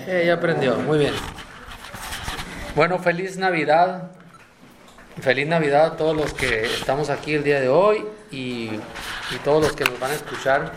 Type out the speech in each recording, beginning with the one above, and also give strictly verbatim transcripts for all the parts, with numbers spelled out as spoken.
Eh, ya aprendió, muy bien. Bueno, feliz Navidad. Feliz Navidad a todos los que estamos aquí el día de hoy y, y todos los que nos van a escuchar.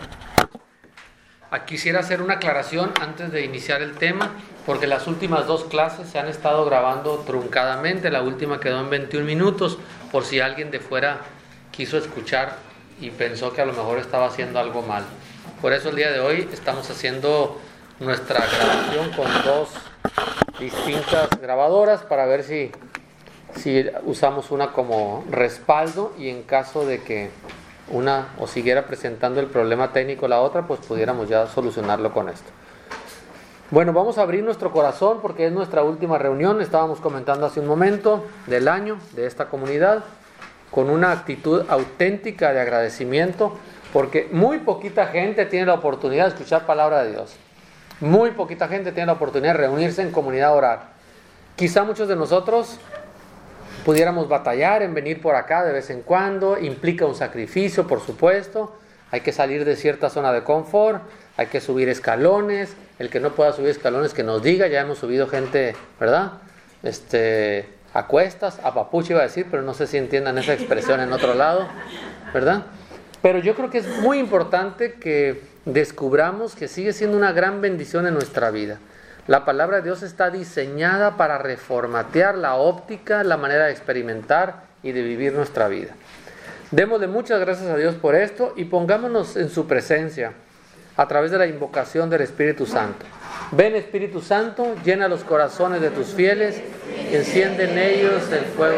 Aquí quisiera hacer una aclaración antes de iniciar el tema, porque las últimas dos clases se han estado grabando truncadamente. La última quedó en veintiún minutos, por si alguien de fuera quiso escuchar y pensó que a lo mejor estaba haciendo algo mal. Por eso el día de hoy estamos haciendo nuestra grabación con dos distintas grabadoras para ver si, si usamos una como respaldo y en caso de que una o siguiera presentando el problema técnico la otra, pues pudiéramos ya solucionarlo con esto. Bueno, vamos a abrir nuestro corazón porque es nuestra última reunión, estábamos comentando hace un momento, del año, de esta comunidad, con una actitud auténtica de agradecimiento, porque muy poquita gente tiene la oportunidad de escuchar palabra de Dios. Muy poquita gente tiene la oportunidad de reunirse en comunidad a orar. Quizá muchos de nosotros pudiéramos batallar en venir por acá de vez en cuando, implica un sacrificio, por supuesto, hay que salir de cierta zona de confort, hay que subir escalones, el que no pueda subir escalones que nos diga, ya hemos subido gente, ¿verdad? Este, a cuestas, a papucho iba a decir, pero no sé si entiendan esa expresión en otro lado, ¿verdad? Pero yo creo que es muy importante que descubramos que sigue siendo una gran bendición en nuestra vida. La palabra de Dios está diseñada para reformatear la óptica, la manera de experimentar y de vivir nuestra vida. Démosle muchas gracias a Dios por esto y pongámonos en su presencia a través de la invocación del Espíritu Santo. Ven, Espíritu Santo, llena los corazones de tus fieles, enciende en ellos el fuego.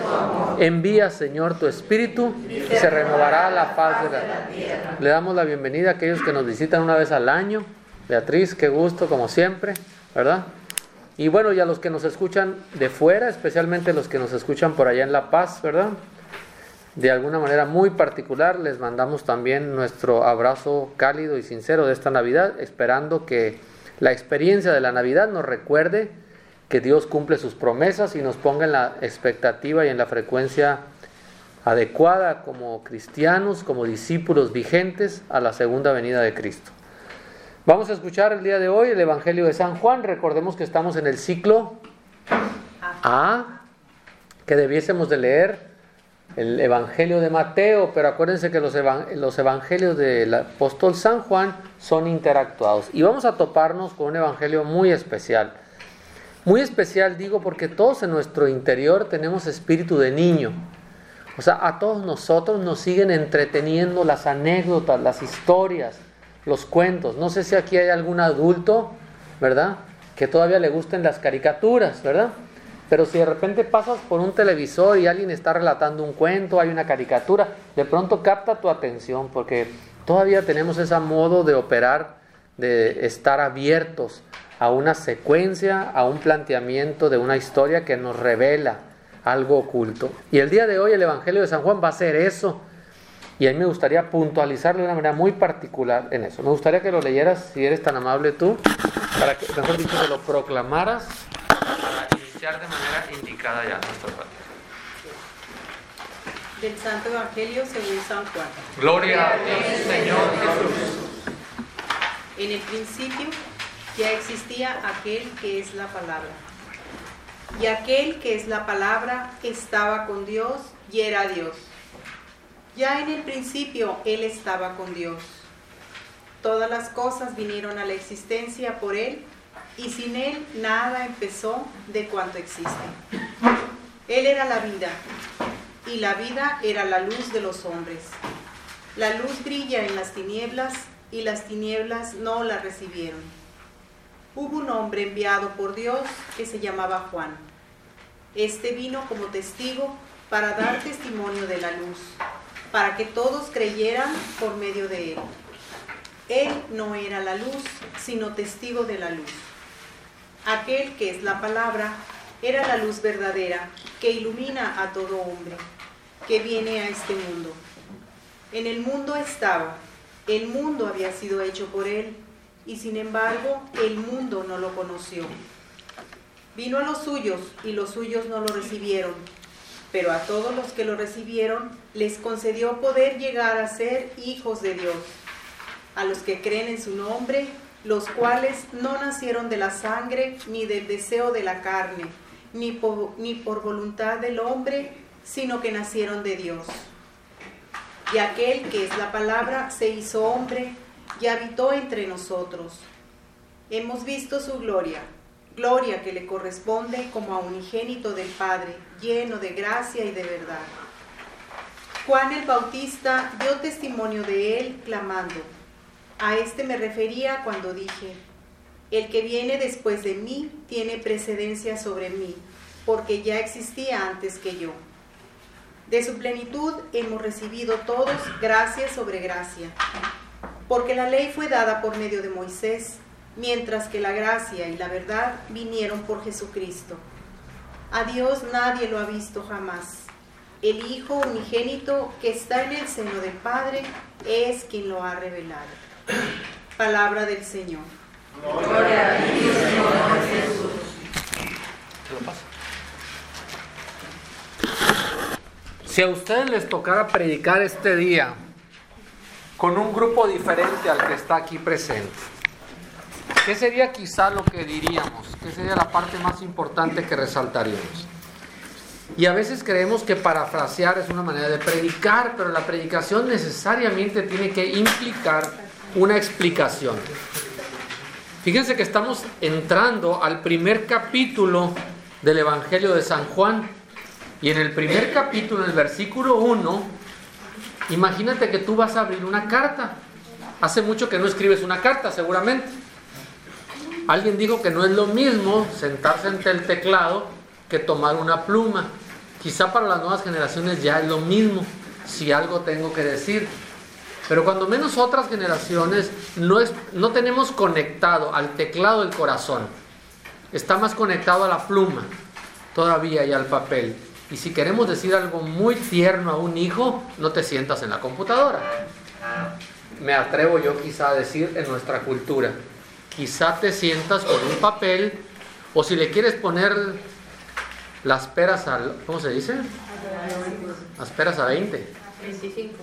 Envía, Señor, tu Espíritu y se renovará la faz de la tierra. Le damos la bienvenida a aquellos que nos visitan una vez al año. Beatriz, qué gusto, como siempre, ¿verdad? Y bueno, y a los que nos escuchan de fuera, especialmente los que nos escuchan por allá en La Paz, ¿verdad? De alguna manera muy particular, les mandamos también nuestro abrazo cálido y sincero de esta Navidad, esperando que la experiencia de la Navidad nos recuerde que Dios cumple sus promesas y nos ponga en la expectativa y en la frecuencia adecuada como cristianos, como discípulos vigentes a la segunda venida de Cristo. Vamos a escuchar el día de hoy el Evangelio de San Juan. Recordemos que estamos en el ciclo A, que debiésemos de leer el Evangelio de Mateo, pero acuérdense que los, evan- los Evangelios del apóstol San Juan son interactuados. Y vamos a toparnos con un Evangelio muy especial. Muy especial digo porque todos en nuestro interior tenemos espíritu de niño. O sea, a todos nosotros nos siguen entreteniendo las anécdotas, las historias, los cuentos. No sé si aquí hay algún adulto, ¿verdad?, que todavía le gusten las caricaturas, ¿verdad? Pero si de repente pasas por un televisor y alguien está relatando un cuento, hay una caricatura, de pronto capta tu atención porque todavía tenemos ese modo de operar, de estar abiertos a una secuencia, a un planteamiento de una historia que nos revela algo oculto. Y el día de hoy el Evangelio de San Juan va a ser eso. Y a mí me gustaría puntualizarlo de una manera muy particular en eso. Me gustaría que lo leyeras, si eres tan amable tú, para que, mejor dicho, que lo proclamaras para iniciar de manera indicada ya nuestra plática. Del Santo Evangelio según San Juan. Gloria a Dios, Señor Jesús. En el principio ya existía aquel que es la palabra. Y aquel que es la palabra estaba con Dios y era Dios. Ya en el principio Él estaba con Dios. Todas las cosas vinieron a la existencia por Él, y sin Él nada empezó de cuanto existe. Él era la vida, y la vida era la luz de los hombres. La luz brilla en las tinieblas, y las tinieblas no la recibieron. Hubo un hombre enviado por Dios que se llamaba Juan. Este vino como testigo para dar testimonio de la luz, para que todos creyeran por medio de él. Él no era la luz, sino testigo de la luz. Aquel que es la palabra era la luz verdadera, que ilumina a todo hombre, que viene a este mundo. En el mundo estaba, el mundo había sido hecho por él, y sin embargo el mundo no lo conoció. Vino a los suyos, y los suyos no lo recibieron. Pero a todos los que lo recibieron, les concedió poder llegar a ser hijos de Dios, a los que creen en su nombre, los cuales no nacieron de la sangre, ni del deseo de la carne, ni por, ni por voluntad del hombre, sino que nacieron de Dios. Y aquel que es la palabra se hizo hombre y habitó entre nosotros. Hemos visto su gloria, gloria que le corresponde como a unigénito del Padre, lleno de gracia y de verdad. Juan el Bautista dio testimonio de él, clamando: a este me refería cuando dije: el que viene después de mí tiene precedencia sobre mí, porque ya existía antes que yo. De su plenitud hemos recibido todos gracia sobre gracia, porque la ley fue dada por medio de Moisés, mientras que la gracia y la verdad vinieron por Jesucristo. A Dios nadie lo ha visto jamás. El Hijo unigénito que está en el seno del Padre es quien lo ha revelado. Palabra del Señor. Gloria a ti, Señor Jesús. ¿Te lo paso? Si a ustedes les tocara predicar este día con un grupo diferente al que está aquí presente, ¿qué sería quizá lo que diríamos? ¿Qué sería la parte más importante que resaltaríamos? Y a veces creemos que parafrasear es una manera de predicar, pero la predicación necesariamente tiene que implicar una explicación. Fíjense que estamos entrando al primer capítulo del Evangelio de San Juan. Y en el primer capítulo, en el versículo uno, imagínate que tú vas a abrir una carta. Hace mucho que no escribes una carta, seguramente. Alguien dijo que no es lo mismo sentarse ante el teclado que tomar una pluma. Quizá para las nuevas generaciones ya es lo mismo, si algo tengo que decir. Pero cuando menos otras generaciones no, es, no tenemos conectado al teclado el corazón. Está más conectado a la pluma todavía y al papel. Y si queremos decir algo muy tierno a un hijo, no te sientas en la computadora. Me atrevo yo quizá a decir en nuestra cultura. Quizá te sientas con un papel, o si le quieres poner las peras al... ¿Cómo se dice? Las peras a veinte. veinticinco.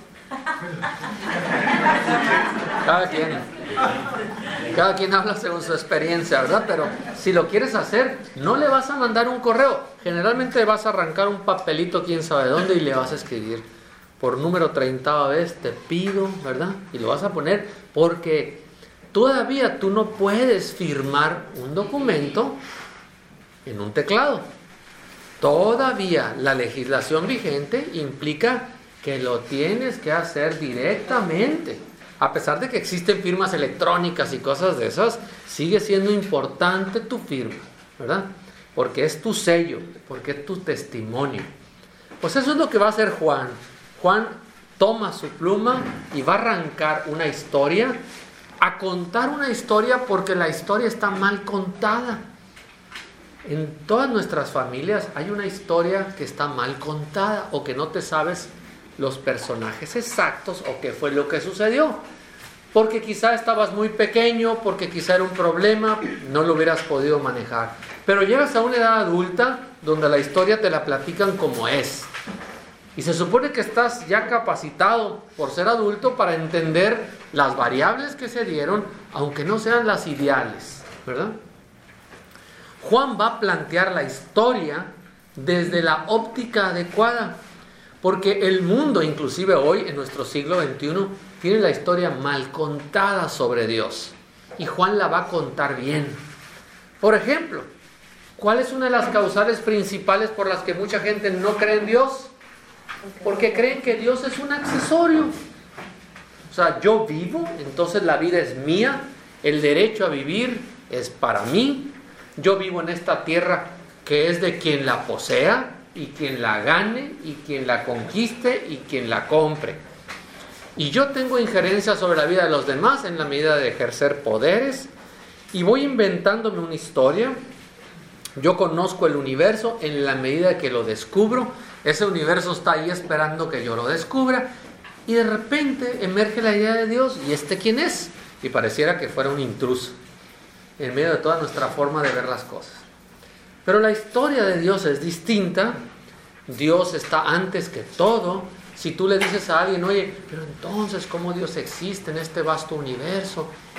Cada quien. Cada quien habla según su experiencia, ¿verdad? Pero si lo quieres hacer, no le vas a mandar un correo. Generalmente vas a arrancar un papelito, quién sabe dónde, y le vas a escribir por número treinta vez, te pido, ¿verdad? Y lo vas a poner porque todavía tú no puedes firmar un documento en un teclado. Todavía la legislación vigente implica que lo tienes que hacer directamente. A pesar de que existen firmas electrónicas y cosas de esas, sigue siendo importante tu firma, ¿verdad? Porque es tu sello, porque es tu testimonio. Pues eso es lo que va a hacer Juan. Juan toma su pluma y va a arrancar una historia, a contar una historia porque la historia está mal contada. En todas nuestras familias hay una historia que está mal contada o que no te sabes los personajes exactos o qué fue lo que sucedió. Porque quizá estabas muy pequeño, porque quizá era un problema, no lo hubieras podido manejar. Pero llegas a una edad adulta donde la historia te la platican como es. Y se supone que estás ya capacitado por ser adulto para entender las variables que se dieron, aunque no sean las ideales, ¿verdad? Juan va a plantear la historia desde la óptica adecuada, porque el mundo, inclusive hoy, en nuestro siglo veintiuno, tiene la historia mal contada sobre Dios. Y Juan la va a contar bien. Por ejemplo, ¿cuál es una de las causales principales por las que mucha gente no cree en Dios? Porque creen que Dios es un accesorio. O sea, yo vivo, entonces la vida es mía, el derecho a vivir es para mí. Yo vivo en esta tierra que es de quien la posea y quien la gane y quien la conquiste y quien la compre. Y yo tengo injerencia sobre la vida de los demás en la medida de ejercer poderes y voy inventándome una historia. Yo conozco el universo en la medida que lo descubro. Ese universo está ahí esperando que yo lo descubra y de repente emerge la idea de Dios. ¿Y este quién es? Y pareciera que fuera un intruso en medio de toda nuestra forma de ver las cosas. Pero la historia de Dios es distinta. Dios está antes que todo. Si tú le dices a alguien, oye, pero entonces, ¿cómo Dios existe en este vasto universo?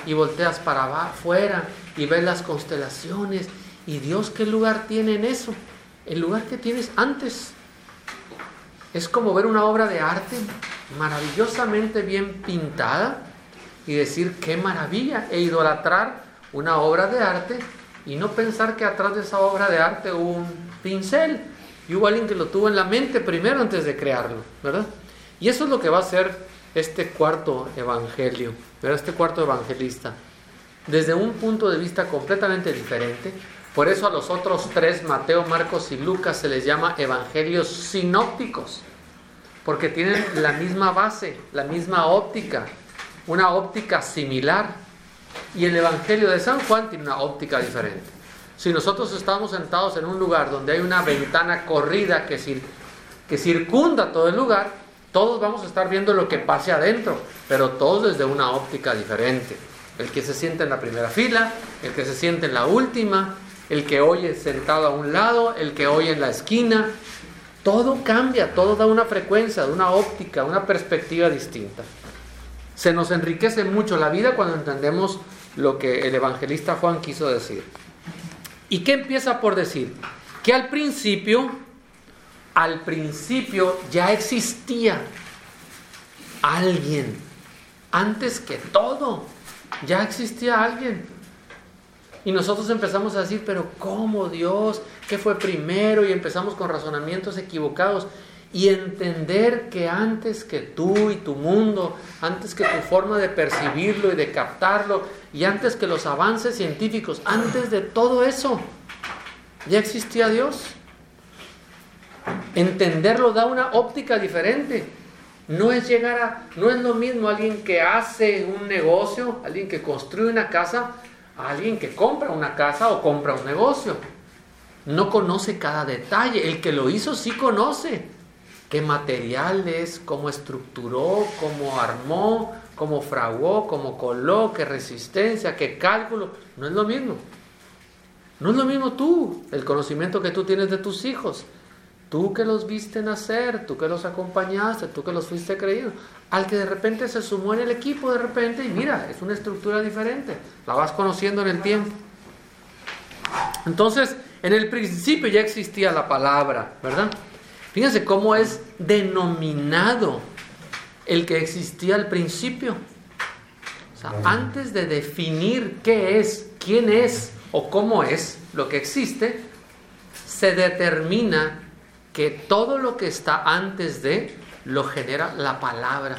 y volteas para afuera y ves las constelaciones. ¿Y Dios qué lugar tiene en eso? El lugar que tienes antes. Es como ver una obra de arte maravillosamente bien pintada y decir qué maravilla, e idolatrar una obra de arte y no pensar que atrás de esa obra de arte hubo un pincel y hubo alguien que lo tuvo en la mente primero antes de crearlo, ¿verdad? Y eso es lo que va a hacer este cuarto evangelio, ¿verdad? Este cuarto evangelista, desde un punto de vista completamente diferente. Por eso a los otros tres, Mateo, Marcos y Lucas, se les llama evangelios sinópticos, porque tienen la misma base, la misma óptica, una óptica similar. Y el evangelio de San Juan tiene una óptica diferente. Si nosotros estamos sentados en un lugar donde hay una ventana corrida que, cir- que circunda todo el lugar, todos vamos a estar viendo lo que pase adentro, pero todos desde una óptica diferente. El que se siente en la primera fila, el que se siente en la última, el que oye sentado a un lado, el que oye en la esquina. Todo cambia, todo da una frecuencia, una óptica, una perspectiva distinta. Se nos enriquece mucho la vida cuando entendemos lo que el evangelista Juan quiso decir. ¿Y qué empieza por decir? Que al principio, al principio ya existía alguien. Antes que todo, ya existía alguien. Y nosotros empezamos a decir, pero ¿cómo, Dios? ¿Qué fue primero? Y empezamos con razonamientos equivocados. Y entender que antes que tú y tu mundo, antes que tu forma de percibirlo y de captarlo, y antes que los avances científicos, antes de todo eso, ya existía Dios. Entenderlo da una óptica diferente. No es llegar a, no es lo mismo alguien que hace un negocio, alguien que construye una casa, a alguien que compra una casa o compra un negocio. No conoce cada detalle. El que lo hizo sí conoce qué material es, cómo estructuró, cómo armó, cómo fraguó, cómo coló, qué resistencia, qué cálculo. No es lo mismo. No es lo mismo tú, el conocimiento que tú tienes de tus hijos. Tú que los viste nacer, tú que los acompañaste, tú que los fuiste creyendo. Al que de repente se sumó en el equipo de repente y mira, es una estructura diferente. La vas conociendo en el tiempo. Entonces, en el principio ya existía la palabra, ¿verdad? Fíjense cómo es denominado el que existía al principio. O sea, antes de definir qué es, quién es o cómo es lo que existe, se determina que todo lo que está antes de lo genera la palabra.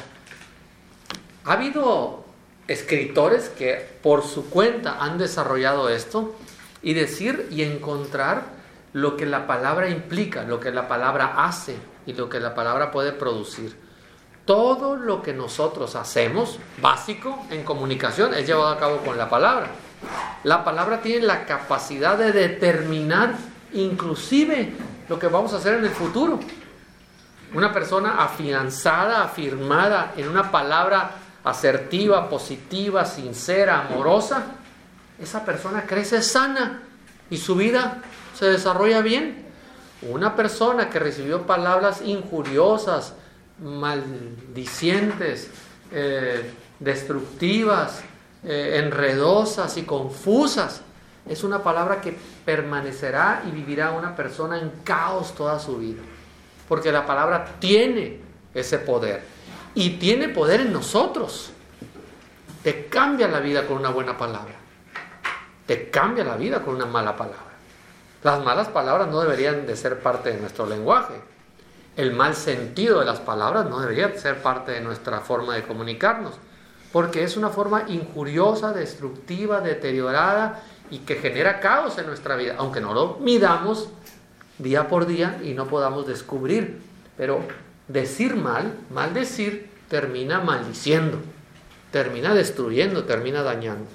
Ha habido escritores que por su cuenta han desarrollado esto y decir y encontrar lo que la palabra implica, lo que la palabra hace y lo que la palabra puede producir. Todo lo que nosotros hacemos, básico en comunicación, es llevado a cabo con la palabra. La palabra tiene la capacidad de determinar inclusive lo que vamos a hacer en el futuro. Una persona afianzada, afirmada en una palabra asertiva, positiva, sincera, amorosa, esa persona crece sana y su vida se desarrolla bien. Una persona que recibió palabras injuriosas, maldicientes, eh, destructivas, eh, enredosas y confusas, es una palabra que permanecerá y vivirá una persona en caos toda su vida, porque la palabra tiene ese poder y tiene poder en nosotros. Te cambia la vida con una buena palabra, te cambia la vida con una mala palabra. Las malas palabras no deberían de ser parte de nuestro lenguaje. El mal sentido de las palabras no debería ser parte de nuestra forma de comunicarnos, porque es una forma injuriosa, destructiva, deteriorada y que genera caos en nuestra vida, aunque no lo midamos día por día y no podamos descubrir. Pero decir mal, maldecir, termina maldiciendo, termina destruyendo, termina dañando.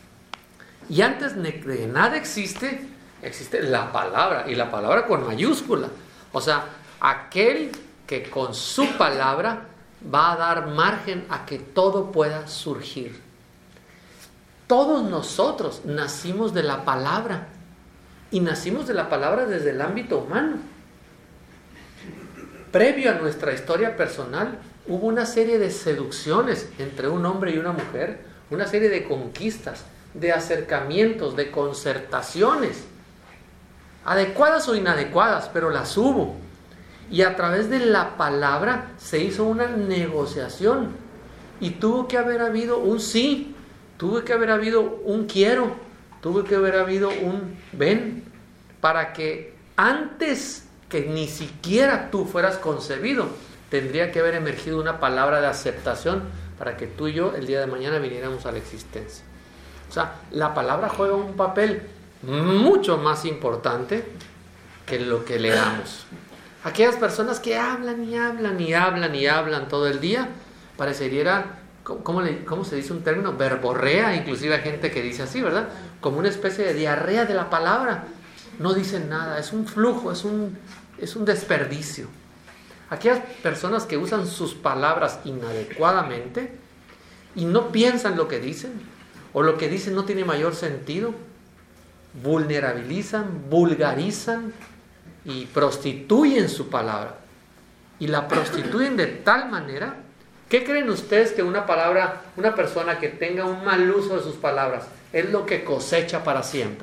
Y antes de nada existe, existe la palabra, y la palabra con mayúscula. O sea, aquel que con su palabra va a dar margen a que todo pueda surgir. Todos nosotros nacimos de la palabra, y nacimos de la palabra desde el ámbito humano. Previo a nuestra historia personal, hubo una serie de seducciones entre un hombre y una mujer, una serie de conquistas, de acercamientos, de concertaciones, adecuadas o inadecuadas, pero las hubo. Y a través de la palabra se hizo una negociación. Y tuvo que haber habido un sí, tuvo que haber habido un quiero, tuvo que haber habido un ven, para que antes que ni siquiera tú fueras concebido, tendría que haber emergido una palabra de aceptación para que tú y yo el día de mañana viniéramos a la existencia. O sea, la palabra juega un papel mucho más importante que lo que le damos. Aquellas personas que hablan y hablan y hablan y hablan todo el día, parecería, ¿cómo, le, cómo se dice un término? Verborrea, inclusive hay gente que dice así, ¿verdad? Como una especie de diarrea de la palabra. No dicen nada, es un flujo, es un, es un desperdicio. Aquellas personas que usan sus palabras inadecuadamente y no piensan lo que dicen, o lo que dicen no tiene mayor sentido, vulnerabilizan, vulgarizan y prostituyen su palabra. Y la prostituyen de tal manera. ¿Qué creen ustedes que una palabra, una persona que tenga un mal uso de sus palabras, es lo que cosecha para siempre?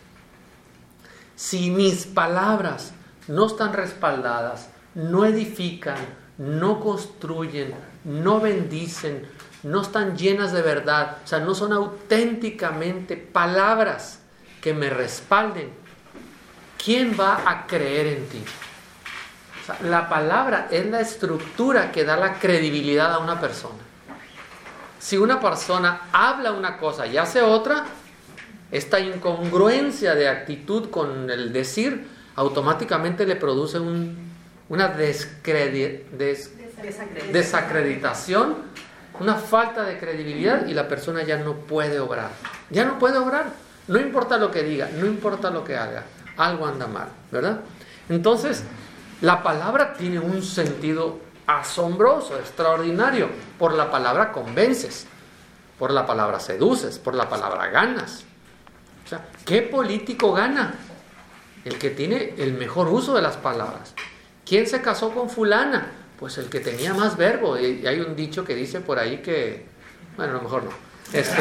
Si mis palabras no están respaldadas, no edifican, no construyen, no bendicen, no están llenas de verdad, o sea, no son auténticamente palabras que me respalden, ¿quién va a creer en ti? La palabra es la estructura que da la credibilidad a una persona. Si una persona habla una cosa y hace otra, esta incongruencia de actitud con el decir automáticamente le produce un, una descredi- des- Desacreditación. desacreditación, una falta de credibilidad, y la persona ya no puede obrar. Ya no puede obrar. No importa lo que diga, no importa lo que haga, algo anda mal, ¿verdad? Entonces, la palabra tiene un sentido asombroso, extraordinario. Por la palabra convences, por la palabra seduces, por la palabra ganas. O sea, ¿qué político gana? El que tiene el mejor uso de las palabras. ¿Quién se casó con fulana? Pues el que tenía más verbo. Y hay un dicho que dice por ahí que... Bueno, a lo mejor no. Este,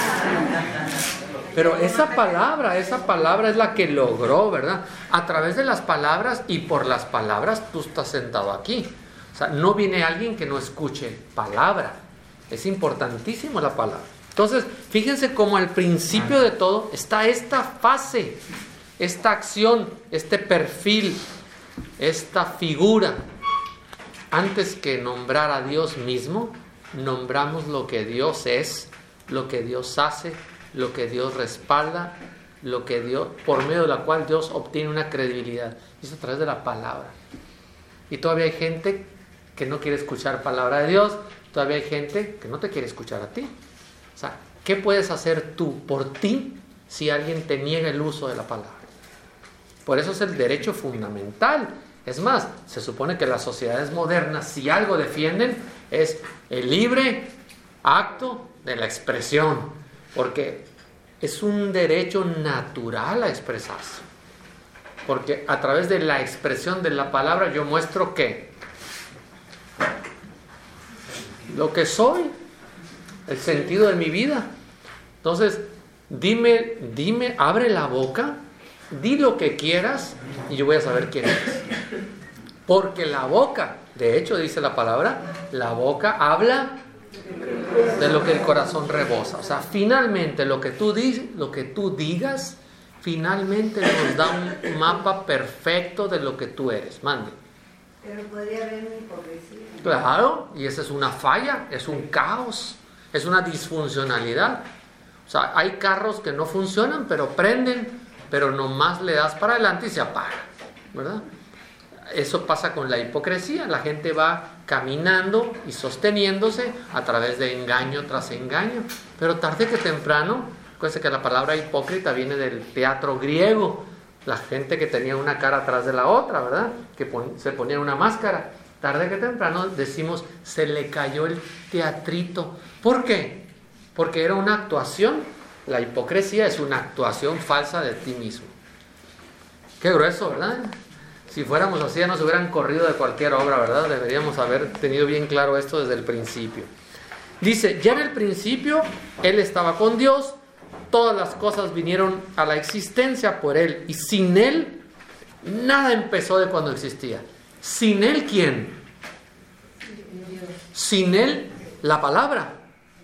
pero esa palabra, esa palabra es la que logró, ¿verdad? A través de las palabras y por las palabras tú estás sentado aquí. O sea, no viene alguien que no escuche palabra. Es importantísimo la palabra. Entonces, fíjense cómo al principio de todo está esta fase, esta acción, este perfil, esta figura. Antes que nombrar a Dios mismo, nombramos lo que Dios es, lo que Dios hace, lo que Dios respalda, lo que Dios, por medio de la cual Dios obtiene una credibilidad. Y eso a través de la palabra. Y todavía hay gente que no quiere escuchar palabra de Dios, todavía hay gente que no te quiere escuchar a ti. O sea, ¿qué puedes hacer tú por ti si alguien te niega el uso de la palabra? Por eso es el derecho fundamental. Es más, se supone que las sociedades modernas, si algo defienden, es el libre acto de la expresión, porque es un derecho natural a expresarse. Porque a través de la expresión de la palabra yo muestro ¿qué? Lo que soy, el sentido de mi vida. Entonces, dime, dime, abre la boca, di lo que quieras y yo voy a saber quién eres. Porque la boca, de hecho dice la palabra, la boca habla de lo que el corazón rebosa. O sea, finalmente lo que tú, di, lo que tú digas, finalmente nos da un mapa perfecto de lo que tú eres. Mande. Pero podría haber una hipocresía. Claro, y esa es una falla, es un caos, es una disfuncionalidad. O sea, hay carros que no funcionan, pero prenden, pero nomás le das para adelante y se apaga, ¿verdad? Eso pasa con la hipocresía. La gente va caminando y sosteniéndose a través de engaño tras engaño, pero tarde que temprano, acuérdense que la palabra hipócrita viene del teatro griego, la gente que tenía una cara atrás de la otra, ¿verdad? Que pon- se ponía una máscara. Tarde que temprano decimos, se le cayó el teatrito. ¿Por qué? Porque era una actuación. La hipocresía es una actuación falsa de ti mismo. Qué grueso, ¿verdad? Si fuéramos así, ya nos hubieran corrido de cualquier obra, ¿verdad? Deberíamos haber tenido bien claro esto desde el principio. Dice, ya en el principio Él estaba con Dios, todas las cosas vinieron a la existencia por Él, y sin Él nada empezó de cuando existía. ¿Sin Él quién? Sin Él la palabra.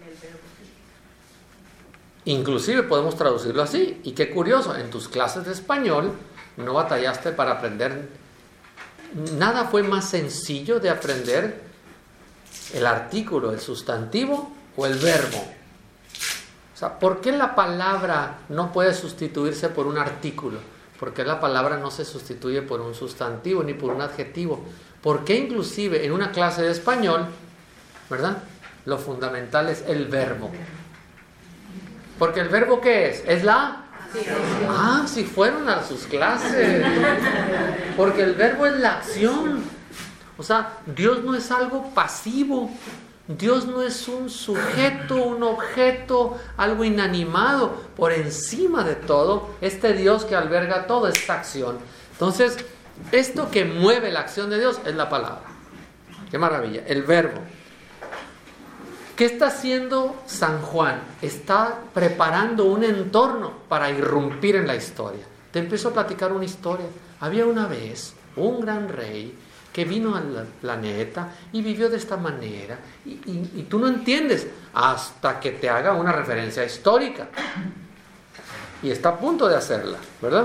Inclusive podemos traducirlo así. Y qué curioso, en tus clases de español no batallaste para aprender. Nada fue más sencillo de aprender el artículo, el sustantivo o el verbo. O sea, ¿por qué la palabra no puede sustituirse por un artículo? ¿Por qué la palabra no se sustituye por un sustantivo ni por un adjetivo? ¿Por qué inclusive en una clase de español, ¿verdad?, lo fundamental es el verbo? Porque el verbo, ¿qué es? ¿Es la? Sí. Ah, si fueron a sus clases. Porque el verbo es la acción. O sea, Dios no es algo pasivo. Dios no es un sujeto, un objeto, algo inanimado. Por encima de todo, este Dios que alberga toda esta acción. Entonces, esto que mueve la acción de Dios es la palabra. ¡Qué maravilla! El verbo. ¿Qué está haciendo San Juan? Está preparando un entorno para irrumpir en la historia. Te empiezo a platicar una historia. Había una vez un gran rey que vino al planeta y vivió de esta manera. Y, y, y tú no entiendes hasta que te haga una referencia histórica. Y está a punto de hacerla, ¿verdad?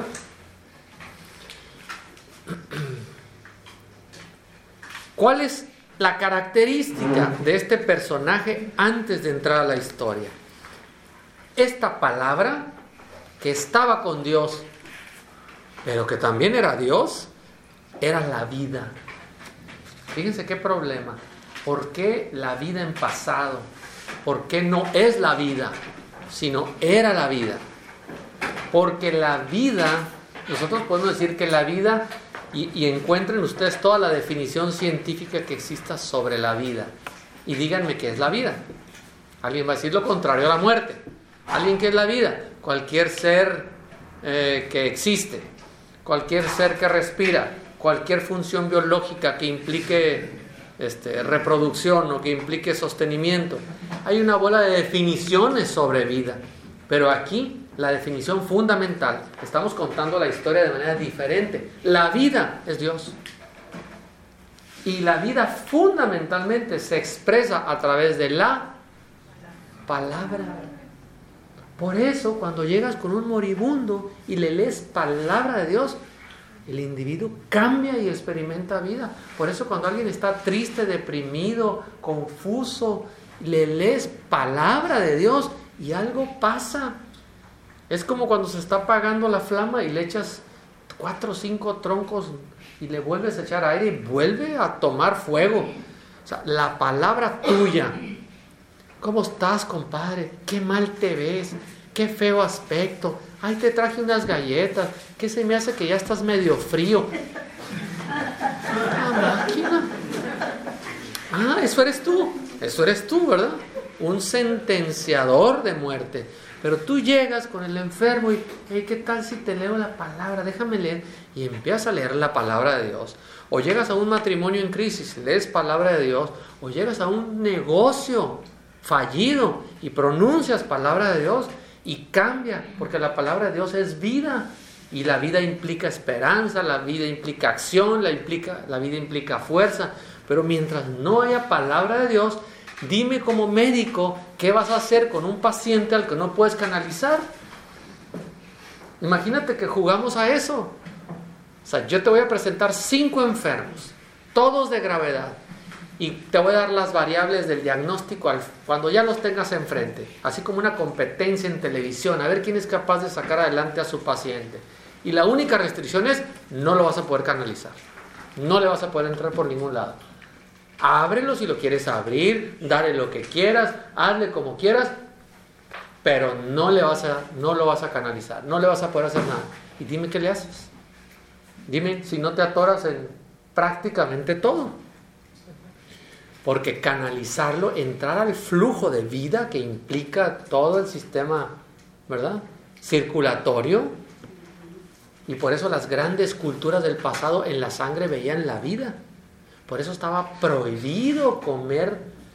¿Cuál es la característica de este personaje antes de entrar a la historia? Esta palabra que estaba con Dios, pero que también era Dios, era la vida. Fíjense qué problema. ¿Por qué la vida en pasado? ¿Por qué no es la vida, sino era la vida? Porque la vida, nosotros podemos decir que la vida, y, y encuentren ustedes toda la definición científica que exista sobre la vida, y díganme qué es la vida. Alguien va a decir lo contrario a la muerte. ¿Alguien qué es la vida? Cualquier ser eh, que existe, cualquier ser que respira, cualquier función biológica que implique este, reproducción o que implique sostenimiento. Hay una bola de definiciones sobre vida, pero aquí la definición fundamental, estamos contando la historia de manera diferente. La vida es Dios. Y la vida fundamentalmente se expresa a través de la palabra. Por eso, cuando llegas con un moribundo y le lees palabra de Dios, el individuo cambia y experimenta vida. Por eso, cuando alguien está triste, deprimido, confuso, le lees palabra de Dios y algo pasa. Es como cuando se está apagando la flama y le echas cuatro o cinco troncos y le vuelves a echar aire y vuelve a tomar fuego. O sea, la palabra tuya. ¿Cómo estás, compadre? Qué mal te ves. Qué feo aspecto. Ay, te traje unas galletas. ¿Qué se me hace que ya estás medio frío? Ah, máquina. Ah, eso eres tú. Eso eres tú, ¿verdad? Un sentenciador de muerte. Pero tú llegas con el enfermo y, hey, ¿qué tal si te leo la palabra? Déjame leer. Y empiezas a leer la palabra de Dios. O llegas a un matrimonio en crisis, lees palabra de Dios. O llegas a un negocio fallido y pronuncias palabra de Dios y cambia. Porque la palabra de Dios es vida. Y la vida implica esperanza, la vida implica acción, la, implica, la vida implica fuerza. Pero mientras no haya palabra de Dios, dime como médico, ¿qué vas a hacer con un paciente al que no puedes canalizar? Imagínate que jugamos a eso. O sea, yo te voy a presentar cinco enfermos, todos de gravedad, y te voy a dar las variables del diagnóstico al, cuando ya los tengas enfrente, así como una competencia en televisión, a ver quién es capaz de sacar adelante a su paciente. Y la única restricción es, no lo vas a poder canalizar, no le vas a poder entrar por ningún lado. Ábrelo si lo quieres abrir, dale lo que quieras, hazle como quieras, pero no, le vas a, no lo vas a canalizar, no le vas a poder hacer nada. Y dime qué le haces. Dime si no te atoras en prácticamente todo. Porque canalizarlo, entrar al flujo de vida que implica todo el sistema, ¿verdad?, circulatorio. Y por eso las grandes culturas del pasado en la sangre veían la vida. Por eso estaba prohibido comer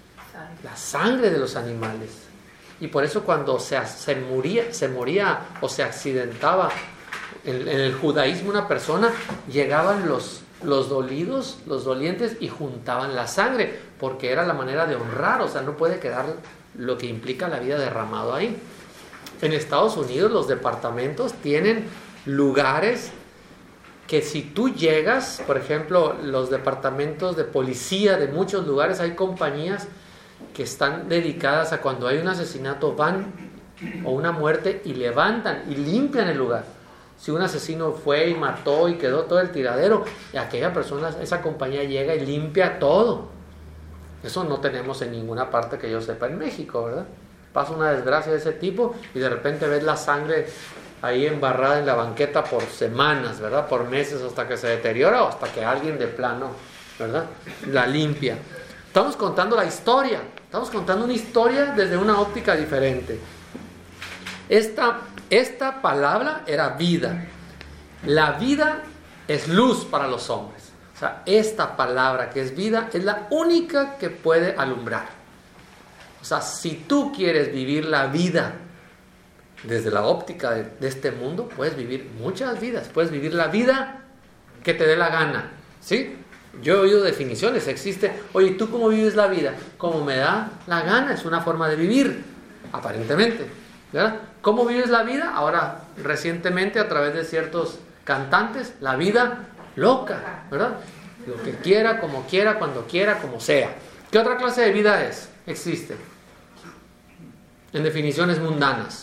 La sangre de los animales. Y por eso cuando se, se, moría, se moría o se accidentaba en, en el judaísmo una persona, llegaban los, los dolidos, los dolientes, y juntaban la sangre, porque era la manera de honrar. O sea, no puede quedar lo que implica la vida derramado ahí. En Estados Unidos los departamentos tienen lugares que si tú llegas, por ejemplo, los departamentos de policía de muchos lugares, hay compañías que están dedicadas a cuando hay un asesinato, van, o una muerte, y levantan y limpian el lugar. Si un asesino fue y mató y quedó todo el tiradero, y aquella persona, esa compañía llega y limpia todo. Eso no tenemos en ninguna parte que yo sepa en México, ¿verdad? Pasa una desgracia de ese tipo y de repente ves la sangre ahí embarrada en la banqueta por semanas, ¿verdad? Por meses, hasta que se deteriora o hasta que alguien de plano, ¿verdad?, la limpia. Estamos contando la historia, estamos contando una historia desde una óptica diferente. Esta, esta palabra era vida. La vida es luz para los hombres. O sea, esta palabra que es vida es la única que puede alumbrar. O sea, si tú quieres vivir la vida desde la óptica de, de este mundo, puedes vivir muchas vidas. Puedes vivir la vida que te dé la gana, ¿sí? Yo he oído definiciones, existe, oye, ¿tú cómo vives la vida? Como me da la gana, es una forma de vivir, aparentemente, ¿verdad? ¿Cómo vives la vida? Ahora, recientemente, a través de ciertos cantantes, la vida loca, ¿verdad? Lo que quiera, como quiera, cuando quiera, como sea. ¿Qué otra clase de vida es? Existe. En definiciones mundanas.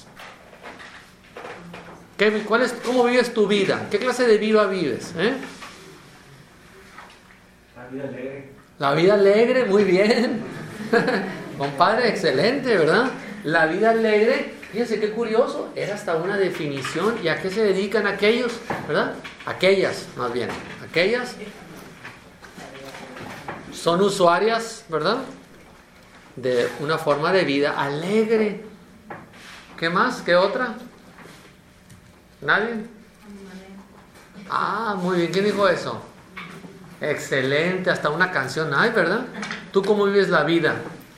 ¿Qué, cuál es, ¿Cómo vives tu vida? ¿Qué clase de vida vives? ¿Eh? La vida alegre. La vida alegre, muy bien. Compadre, excelente, ¿verdad? La vida alegre, fíjense qué curioso, era hasta una definición. ¿Y a qué se dedican aquellos? ¿Verdad? Aquellas, más bien. Aquellas son usuarias, ¿verdad?, de una forma de vida alegre. ¿Qué más? ¿Qué otra? ¿Nadie? Ah, muy bien. ¿Quién dijo eso? Excelente, hasta una canción hay, ¿verdad? ¿Tú cómo vives la vida?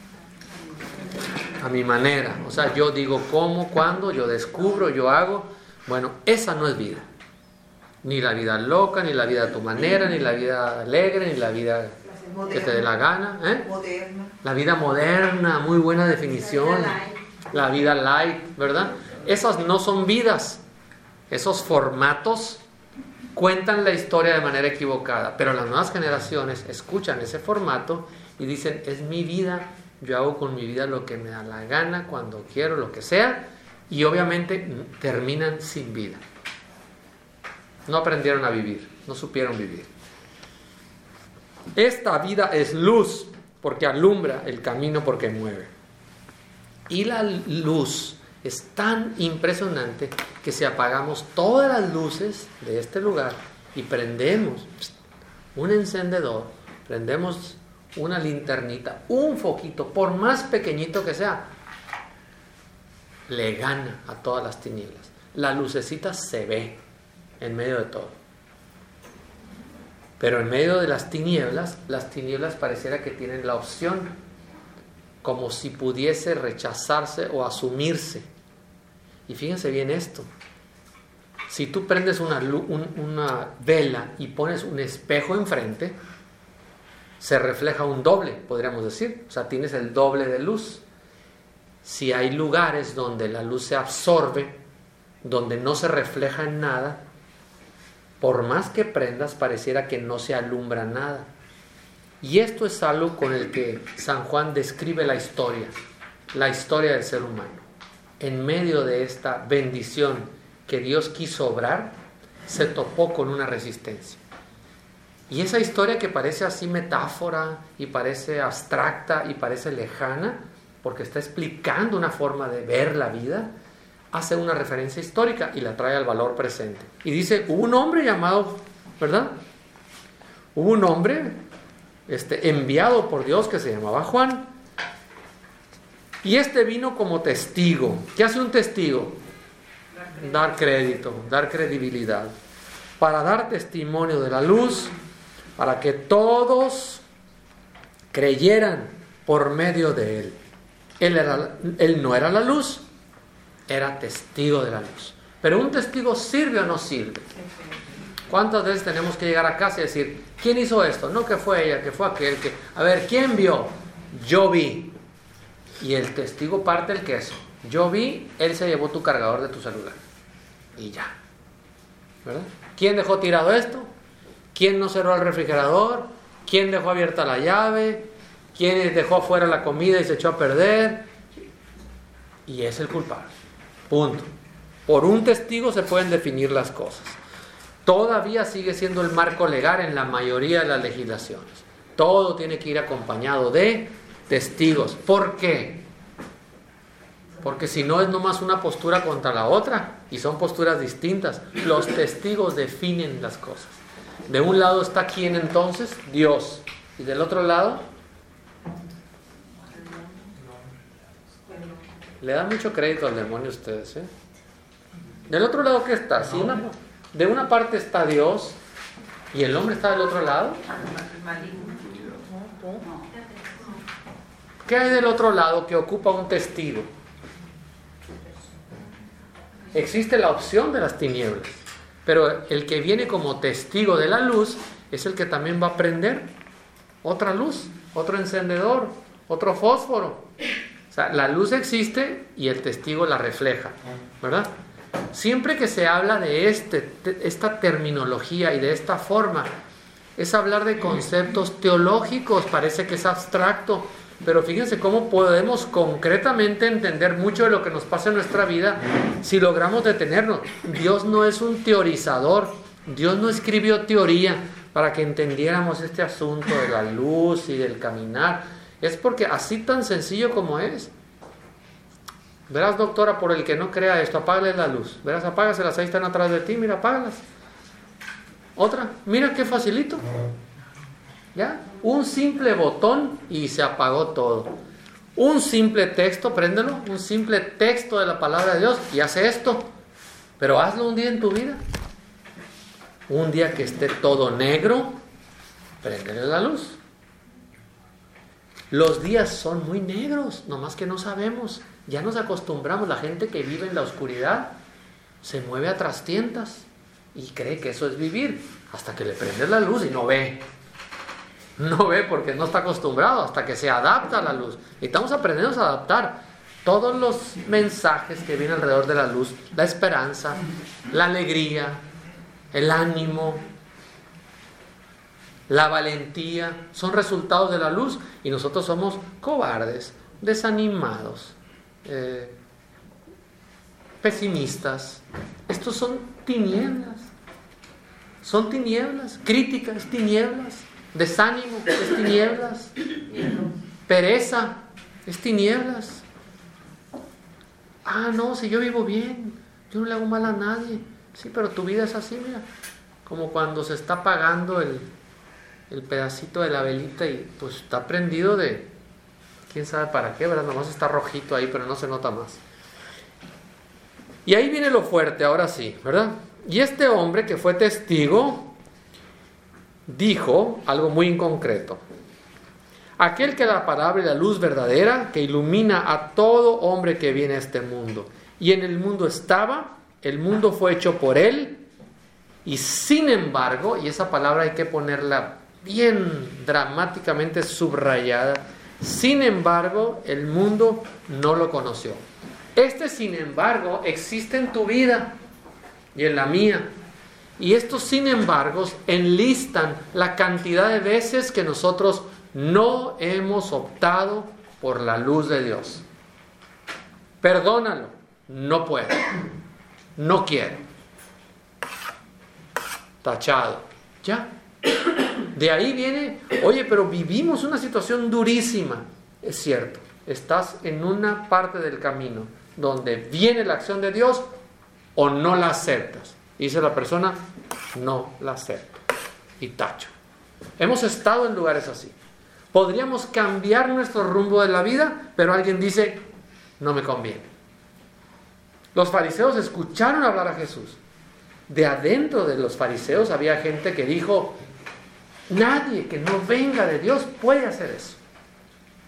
A mi manera. O sea, yo digo cómo, cuándo, yo descubro, yo hago. Bueno, esa no es vida. Ni la vida loca, ni la vida a tu manera, ni la vida alegre, ni la vida que te dé la gana. ¿Eh? Moderna. La vida moderna, muy buena definición. La vida light, ¿verdad? Esas no son vidas. Esos formatos cuentan la historia de manera equivocada, pero las nuevas generaciones escuchan ese formato y dicen, es mi vida, yo hago con mi vida lo que me da la gana, cuando quiero, lo que sea, y obviamente terminan sin vida. No aprendieron a vivir, no supieron vivir. Esta vida es luz, porque alumbra el camino, porque mueve. Y la luz es tan impresionante que si apagamos todas las luces de este lugar y prendemos un encendedor, prendemos una linternita, un foquito, por más pequeñito que sea, le gana a todas las tinieblas. La lucecita se ve en medio de todo. Pero en medio de las tinieblas, las tinieblas pareciera que tienen la opción, como si pudiese rechazarse o asumirse. Y fíjense bien esto. Si tú prendes una, un, una vela y pones un espejo enfrente, se refleja un doble, podríamos decir. O sea, tienes el doble de luz. Si hay lugares donde la luz se absorbe, donde no se refleja en nada, por más que prendas, pareciera que no se alumbra nada. Y esto es algo con el que San Juan describe la historia, la historia del ser humano. En medio de esta bendición que Dios quiso obrar, se topó con una resistencia. Y esa historia que parece así metáfora, y parece abstracta, y parece lejana, porque está explicando una forma de ver la vida, hace una referencia histórica y la trae al valor presente. Y dice, hubo un hombre llamado, ¿verdad? Hubo un hombre este, enviado por Dios que se llamaba Juan. Y este vino como testigo. ¿Qué hace un testigo? Dar crédito, dar credibilidad. Para dar testimonio de la luz, para que todos creyeran por medio de él. Él, era, él no era la luz, era testigo de la luz. Pero ¿un testigo sirve o no sirve? ¿Cuántas veces tenemos que llegar a casa y decir, ¿quién hizo esto? No que fue ella, que fue aquel, que... A ver, ¿quién vio? Yo vi. Y el testigo parte el queso. Yo vi, él se llevó tu cargador de tu celular. Y ya. ¿Verdad? ¿Quién dejó tirado esto? ¿Quién no cerró el refrigerador? ¿Quién dejó abierta la llave? ¿Quién dejó afuera la comida y se echó a perder? Y es el culpable. Punto. Por un testigo se pueden definir las cosas. Todavía sigue siendo el marco legal en la mayoría de las legislaciones. Todo tiene que ir acompañado de testigos. ¿Por qué? Porque si no es nomás una postura contra la otra y son posturas distintas. Los testigos definen las cosas. De un lado está ¿quién entonces? Dios. Y del otro lado, le dan mucho crédito al demonio ustedes, ¿eh? Del otro lado, ¿qué está? Si una, de una parte está Dios y el hombre está del otro lado. ¿Qué hay del otro lado que ocupa un testigo? Existe la opción de las tinieblas, pero el que viene como testigo de la luz es el que también va a prender otra luz, otro encendedor, otro fósforo. O sea, la luz existe y el testigo la refleja, ¿verdad? Siempre que se habla de este, esta terminología y de esta forma, es hablar de conceptos teológicos, parece que es abstracto, pero fíjense cómo podemos concretamente entender mucho de lo que nos pasa en nuestra vida si logramos detenernos. Dios no es un teorizador, Dios no escribió teoría para que entendiéramos este asunto de la luz y del caminar. Es porque así tan sencillo como es. Verás, doctora, por el que no crea esto, apágale la luz. Verás, apágaselas, ahí están atrás de ti, mira, apágalas. Otra, mira qué facilito. ¿Ya? Un simple botón y se apagó todo. Un simple texto, préndelo, un simple texto de la palabra de Dios y hace esto. Pero hazlo un día en tu vida. Un día que esté todo negro, préndele la luz. Los días son muy negros, nomás que no sabemos. Ya nos acostumbramos. La gente que vive en la oscuridad se mueve a trastientas y cree que eso es vivir, hasta que le prendes la luz y no ve. No ve porque no está acostumbrado, hasta que se adapta a la luz. Y estamos aprendiendo a adaptar todos los mensajes que vienen alrededor de la luz, la esperanza, la alegría, el ánimo, la valentía, son resultados de la luz y nosotros somos cobardes, desanimados, eh, pesimistas. Estos son tinieblas, son tinieblas, críticas, tinieblas, desánimo, es tinieblas, pereza, es tinieblas. Ah, no, si yo vivo bien, yo no le hago mal a nadie. Sí, pero tu vida es así, mira, como cuando se está apagando el el pedacito de la velita y pues está prendido de quién sabe para qué, ¿verdad? Nomás está rojito ahí, pero no se nota más. Y ahí viene lo fuerte, ahora sí, ¿verdad? Y este hombre que fue testigo dijo algo muy inconcreto. Aquel que da la palabra y la luz verdadera que ilumina a todo hombre que viene a este mundo. Y en el mundo estaba, el mundo fue hecho por él, y sin embargo, y esa palabra hay que ponerla bien dramáticamente subrayada, sin embargo, el mundo no lo conoció. Este sin embargo existe en tu vida y en la mía. Y estos sin embargos enlistan la cantidad de veces que nosotros no hemos optado por la luz de Dios. Perdónalo, no puedo, no quiero. Tachado, ya. De ahí viene, oye, pero vivimos una situación durísima. Es cierto, estás en una parte del camino donde viene la acción de Dios o no la aceptas. Dice la persona, no la acepto. Y tacho. Hemos estado en lugares así. Podríamos cambiar nuestro rumbo de la vida, pero alguien dice, no me conviene. Los fariseos escucharon hablar a Jesús. De adentro de los fariseos había gente que dijo, nadie que no venga de Dios puede hacer eso.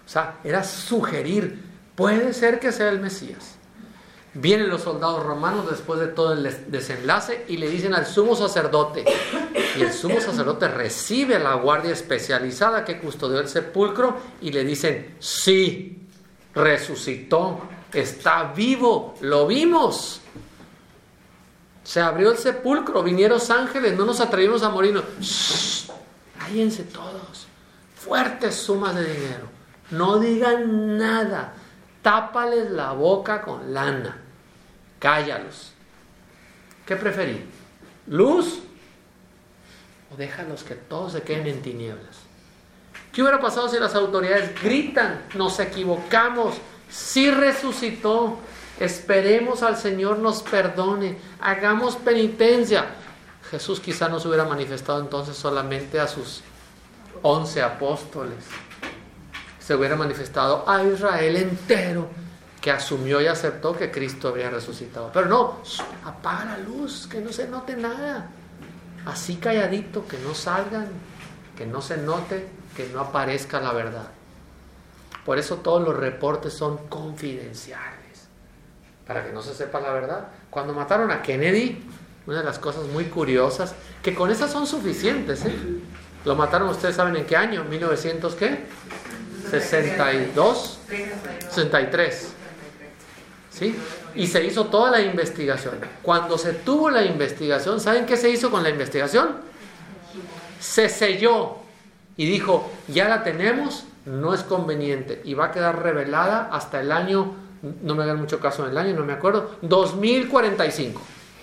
O sea, era sugerir, puede ser que sea el Mesías. Vienen los soldados romanos después de todo el desenlace y le dicen al sumo sacerdote, y el sumo sacerdote recibe a la guardia especializada que custodió el sepulcro y le dicen, sí, resucitó, está vivo, lo vimos. Se abrió el sepulcro, vinieron ángeles, no nos atrevimos a morirnos. Shh, cállense todos, fuertes sumas de dinero, no digan nada. Tápales la boca con lana. Cállalos. ¿Qué preferí? ¿Luz? ¿O déjalos que todos se queden en tinieblas? ¿Qué hubiera pasado si las autoridades gritan? Nos equivocamos. Sí resucitó. Esperemos al Señor nos perdone. Hagamos penitencia. Jesús quizá no se hubiera manifestado entonces solamente a sus once apóstoles. Se hubiera manifestado a Israel entero, que asumió y aceptó que Cristo había resucitado. Pero no, apaga la luz, que no se note nada. Así calladito, que no salgan, que no se note, que no aparezca la verdad. Por eso todos los reportes son confidenciales, para que no se sepa la verdad. Cuando mataron a Kennedy, una de las cosas muy curiosas, que con esas son suficientes, ¿eh? Lo mataron, ustedes saben en qué año, mil novecientos ¿qué? sesenta y dos, sesenta y tres, ¿sí? Y se hizo toda la investigación. Cuando se tuvo la investigación, ¿saben qué se hizo con la investigación? Se selló y dijo, ya la tenemos, no es conveniente y va a quedar revelada hasta el año, no me hagan mucho caso en el año, no me acuerdo, dos mil cuarenta y cinco.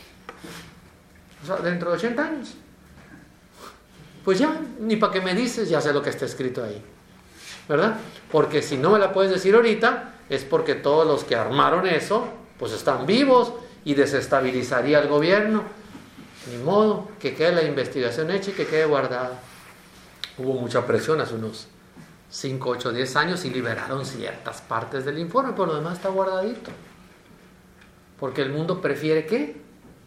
O sea, dentro de ochenta años. Pues ya, ni para qué me dices, ya sé lo que está escrito ahí, ¿verdad? Porque si no me la puedes decir ahorita, es porque todos los que armaron eso, pues están vivos y desestabilizaría el gobierno. Ni modo, que quede la investigación hecha y que quede guardada. Hubo mucha presión hace unos cinco, ocho, diez años y liberaron ciertas partes del informe, pero lo demás está guardadito. Porque el mundo prefiere ¿qué?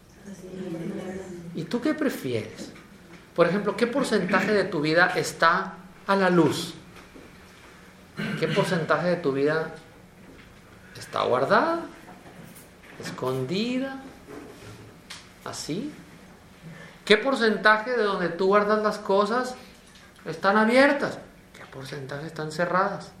¿Y tú qué prefieres? Por ejemplo, ¿qué porcentaje de tu vida está a la luz? ¿Qué porcentaje de tu vida está guardada, escondida, así? ¿Qué porcentaje de donde tú guardas las cosas están abiertas? ¿Qué porcentaje están cerradas?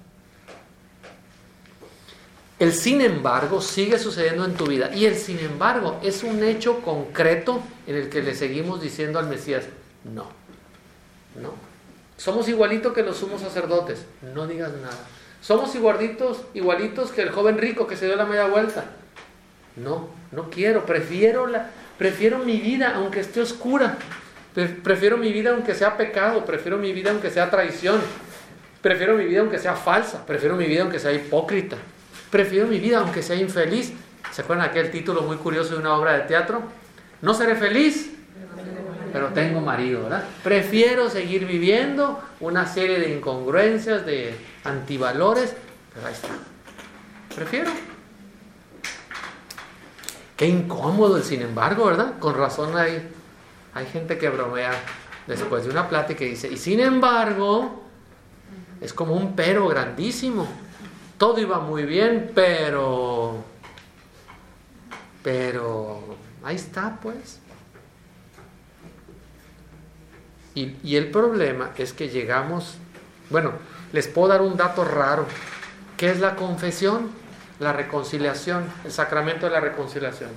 El sin embargo sigue sucediendo en tu vida, y el sin embargo es un hecho concreto en el que le seguimos diciendo al Mesías, no, no. Somos igualitos que los sumos sacerdotes, no digas nada. Somos igualitos, igualitos que el joven rico que se dio la media vuelta. No, no quiero, prefiero, la, prefiero mi vida aunque esté oscura. Prefiero mi vida aunque sea pecado, prefiero mi vida aunque sea traición. Prefiero mi vida aunque sea falsa, prefiero mi vida aunque sea hipócrita. Prefiero mi vida aunque sea infeliz. ¿Se acuerdan de aquel título muy curioso de una obra de teatro? No seré feliz, pero tengo marido, ¿verdad? Prefiero seguir viviendo una serie de incongruencias, de antivalores, pero ahí está. Prefiero. Qué incómodo el sin embargo, ¿verdad? Con razón hay, hay gente que bromea después de una plática y dice, y sin embargo, es como un pero grandísimo. Todo iba muy bien, pero... Pero... Ahí está, pues. Y, y el problema es que llegamos... Bueno, les puedo dar un dato raro. ¿Qué es la confesión? La reconciliación, el sacramento de la reconciliación.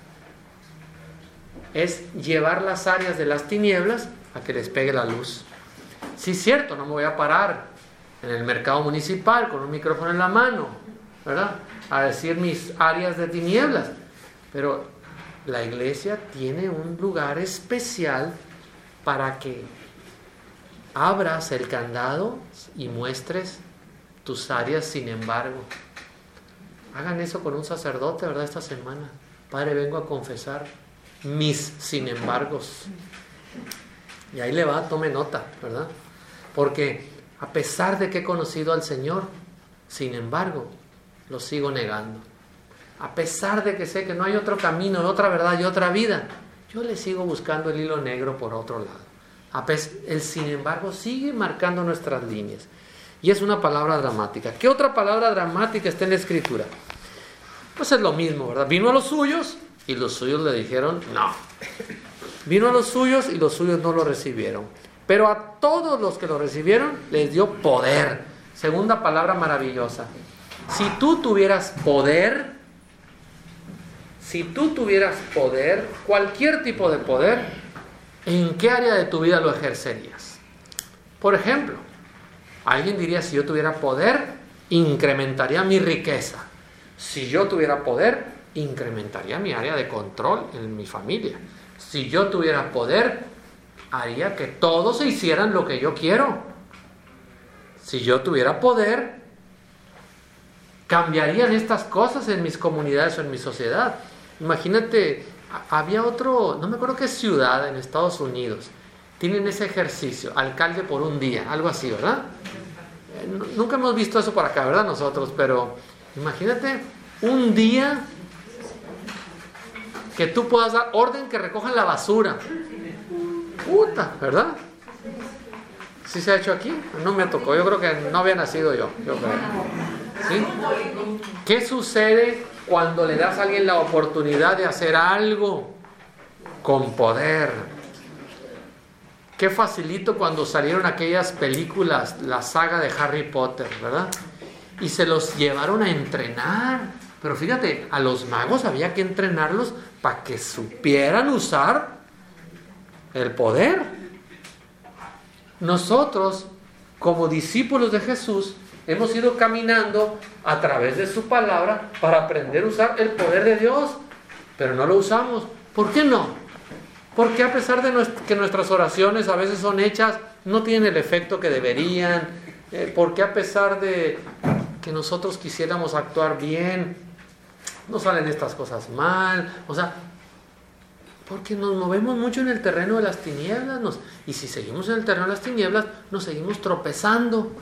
Es llevar las áreas de las tinieblas a que les pegue la luz. Sí, es cierto, no me voy a parar en el mercado municipal con un micrófono en la mano, ¿verdad?, a decir mis áreas de tinieblas. Pero la iglesia tiene un lugar especial para que abras el candado y muestres tus áreas sin embargo. Hagan eso con un sacerdote, ¿verdad?, esta semana. Padre, vengo a confesar mis sin embargos. Y ahí le va, tome nota, ¿verdad? Porque a pesar de que he conocido al Señor, sin embargo, lo sigo negando. A pesar de que sé que no hay otro camino, otra verdad y otra vida, yo le sigo buscando el hilo negro por otro lado. A pesar, el sin embargo sigue marcando nuestras líneas. Y es una palabra dramática. ¿Qué otra palabra dramática está en la Escritura? Pues es lo mismo, ¿verdad? Vino a los suyos y los suyos le dijeron no. Vino a los suyos y los suyos no lo recibieron. Pero a todos los que lo recibieron les dio poder. Segunda palabra maravillosa. Si tú tuvieras poder, si tú tuvieras poder, cualquier tipo de poder, ¿en qué área de tu vida lo ejercerías? Por ejemplo, alguien diría, si yo tuviera poder, incrementaría mi riqueza. Si yo tuviera poder, incrementaría mi área de control en mi familia. Si yo tuviera poder, haría que todos se hicieran lo que yo quiero. Si yo tuviera poder, cambiarían estas cosas en mis comunidades o en mi sociedad. Imagínate, había otro, no me acuerdo qué ciudad en Estados Unidos, tienen ese ejercicio, alcalde por un día, algo así, ¿verdad? Nunca hemos visto eso por acá, ¿verdad? Nosotros, pero imagínate un día que tú puedas dar orden que recojan la basura. Puta, ¿verdad? ¿Sí se ha hecho aquí? No me tocó, yo creo que no había nacido yo, yo creo. ¿Sí? ¿Qué sucede cuando le das a alguien la oportunidad de hacer algo con poder? Qué facilito cuando salieron aquellas películas, la saga de Harry Potter, ¿verdad? Y se los llevaron a entrenar. Pero fíjate, a los magos había que entrenarlos para que supieran usar el poder. Nosotros, como discípulos de Jesús, hemos ido caminando a través de su palabra para aprender a usar el poder de Dios, pero no lo usamos. ¿Por qué no? Porque a pesar de que nuestras oraciones a veces son hechas, no tienen el efecto que deberían. Eh, porque a pesar de que nosotros quisiéramos actuar bien, no salen estas cosas mal. O sea, porque nos movemos mucho en el terreno de las tinieblas. Nos, y si seguimos en el terreno de las tinieblas, nos seguimos tropezando.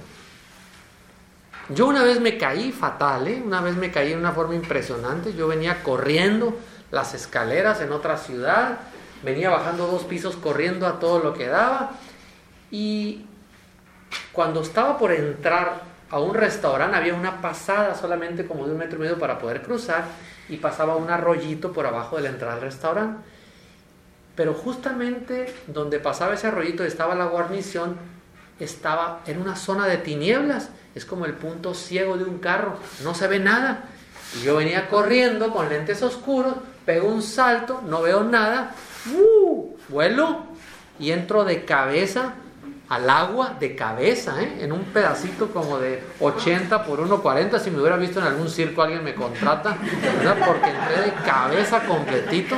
Yo una vez me caí fatal, ¿eh? Una vez me caí de una forma impresionante. Yo venía corriendo las escaleras en otra ciudad. Venía bajando dos pisos corriendo a todo lo que daba. Y cuando estaba por entrar a un restaurante, había una pasada solamente como de un metro y medio para poder cruzar. Y pasaba un arroyito por abajo de la entrada del restaurante. Pero justamente donde pasaba ese arroyito estaba la guarnición, estaba en una zona de tinieblas. Es como el punto ciego de un carro, no se ve nada. Y yo venía corriendo con lentes oscuros, pego un salto, no veo nada, ¡uh! Vuelo y entro de cabeza al agua, de cabeza, ¿eh? En un pedacito como de ochenta por uno cuarenta. Si me hubiera visto en algún circo, alguien me contrata, ¿verdad? Porque entré de cabeza completito.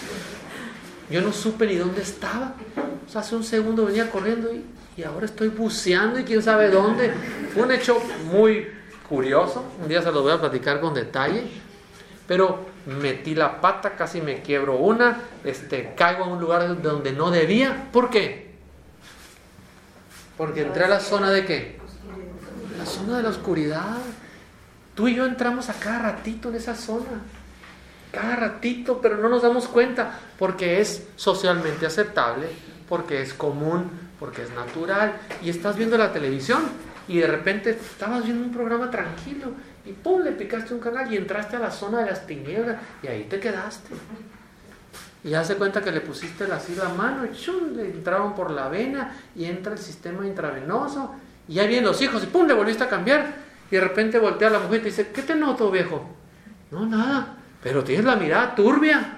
Yo no supe ni dónde estaba. O sea, hace un segundo venía corriendo y, y ahora estoy buceando y quién sabe dónde. Fue un hecho muy curioso. Un día se los voy a platicar con detalle. Pero metí la pata, casi me quiebro una. Este, caigo a un lugar donde no debía. ¿Por qué? Porque entré a la zona de ¿qué? La zona de la oscuridad. Tú y yo entramos a cada ratito en esa zona. Cada ratito, pero no nos damos cuenta, porque es socialmente aceptable, porque es común, porque es natural. Y estás viendo la televisión y de repente estabas viendo un programa tranquilo y pum, le picaste un canal y entraste a la zona de las tinieblas y ahí te quedaste. Y hace cuenta que le pusiste así la mano y chum, le entraron por la vena y entra el sistema intravenoso y ahí vienen los hijos y pum, le volviste a cambiar y de repente voltea a la mujer y te dice, ¿qué te noto, viejo? No, nada. Pero tienes la mirada turbia.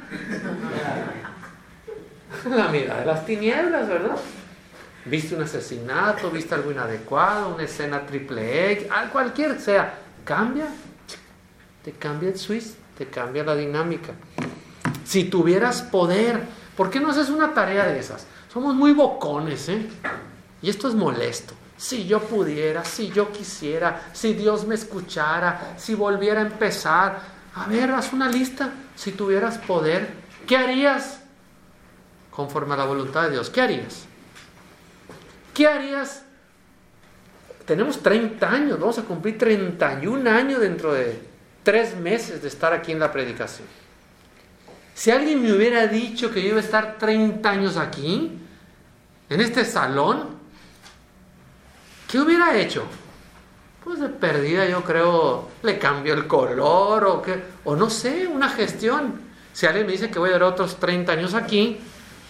La mirada de las tinieblas, ¿verdad? Viste un asesinato, viste algo inadecuado, una escena triple X, cualquier sea. Cambia. Te cambia el switch, te cambia la dinámica. Si tuvieras poder, ¿por qué no haces una tarea de esas? Somos muy bocones, ¿eh? Y esto es molesto. Si yo pudiera, si yo quisiera, si Dios me escuchara, si volviera a empezar... A ver, haz una lista. Si tuvieras poder, ¿qué harías? Conforme a la voluntad de Dios, ¿qué harías? ¿Qué harías? Tenemos treinta años, vamos a cumplir treinta y un años dentro de tres meses de estar aquí en la predicación. Si alguien me hubiera dicho que yo iba a estar treinta años aquí, en este salón, ¿qué hubiera hecho? pues de perdida yo creo le cambio el color o que, o no sé, una gestión. Si alguien me dice que voy a durar otros treinta años aquí,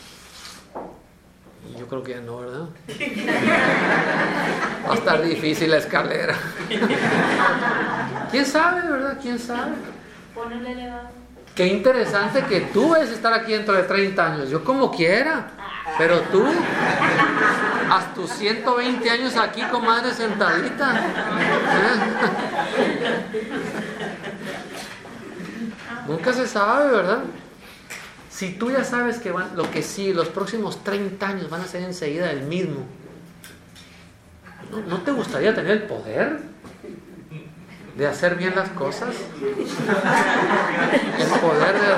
yo creo que ya no, ¿verdad? Va a estar difícil la escalera. ¿Quién sabe, verdad? ¿Quién sabe? Ponle elevado. Qué interesante que tú vayas a estar aquí dentro de treinta años. Yo como quiera. Pero tú, haz tus ciento veinte años aquí, comadre, sentadita. ¿Eh? Nunca se sabe, ¿verdad? Si tú ya sabes que van, lo que sí, los próximos treinta años van a ser enseguida el mismo, ¿no, ¿no te gustaría tener el poder de hacer bien las cosas? El poder de...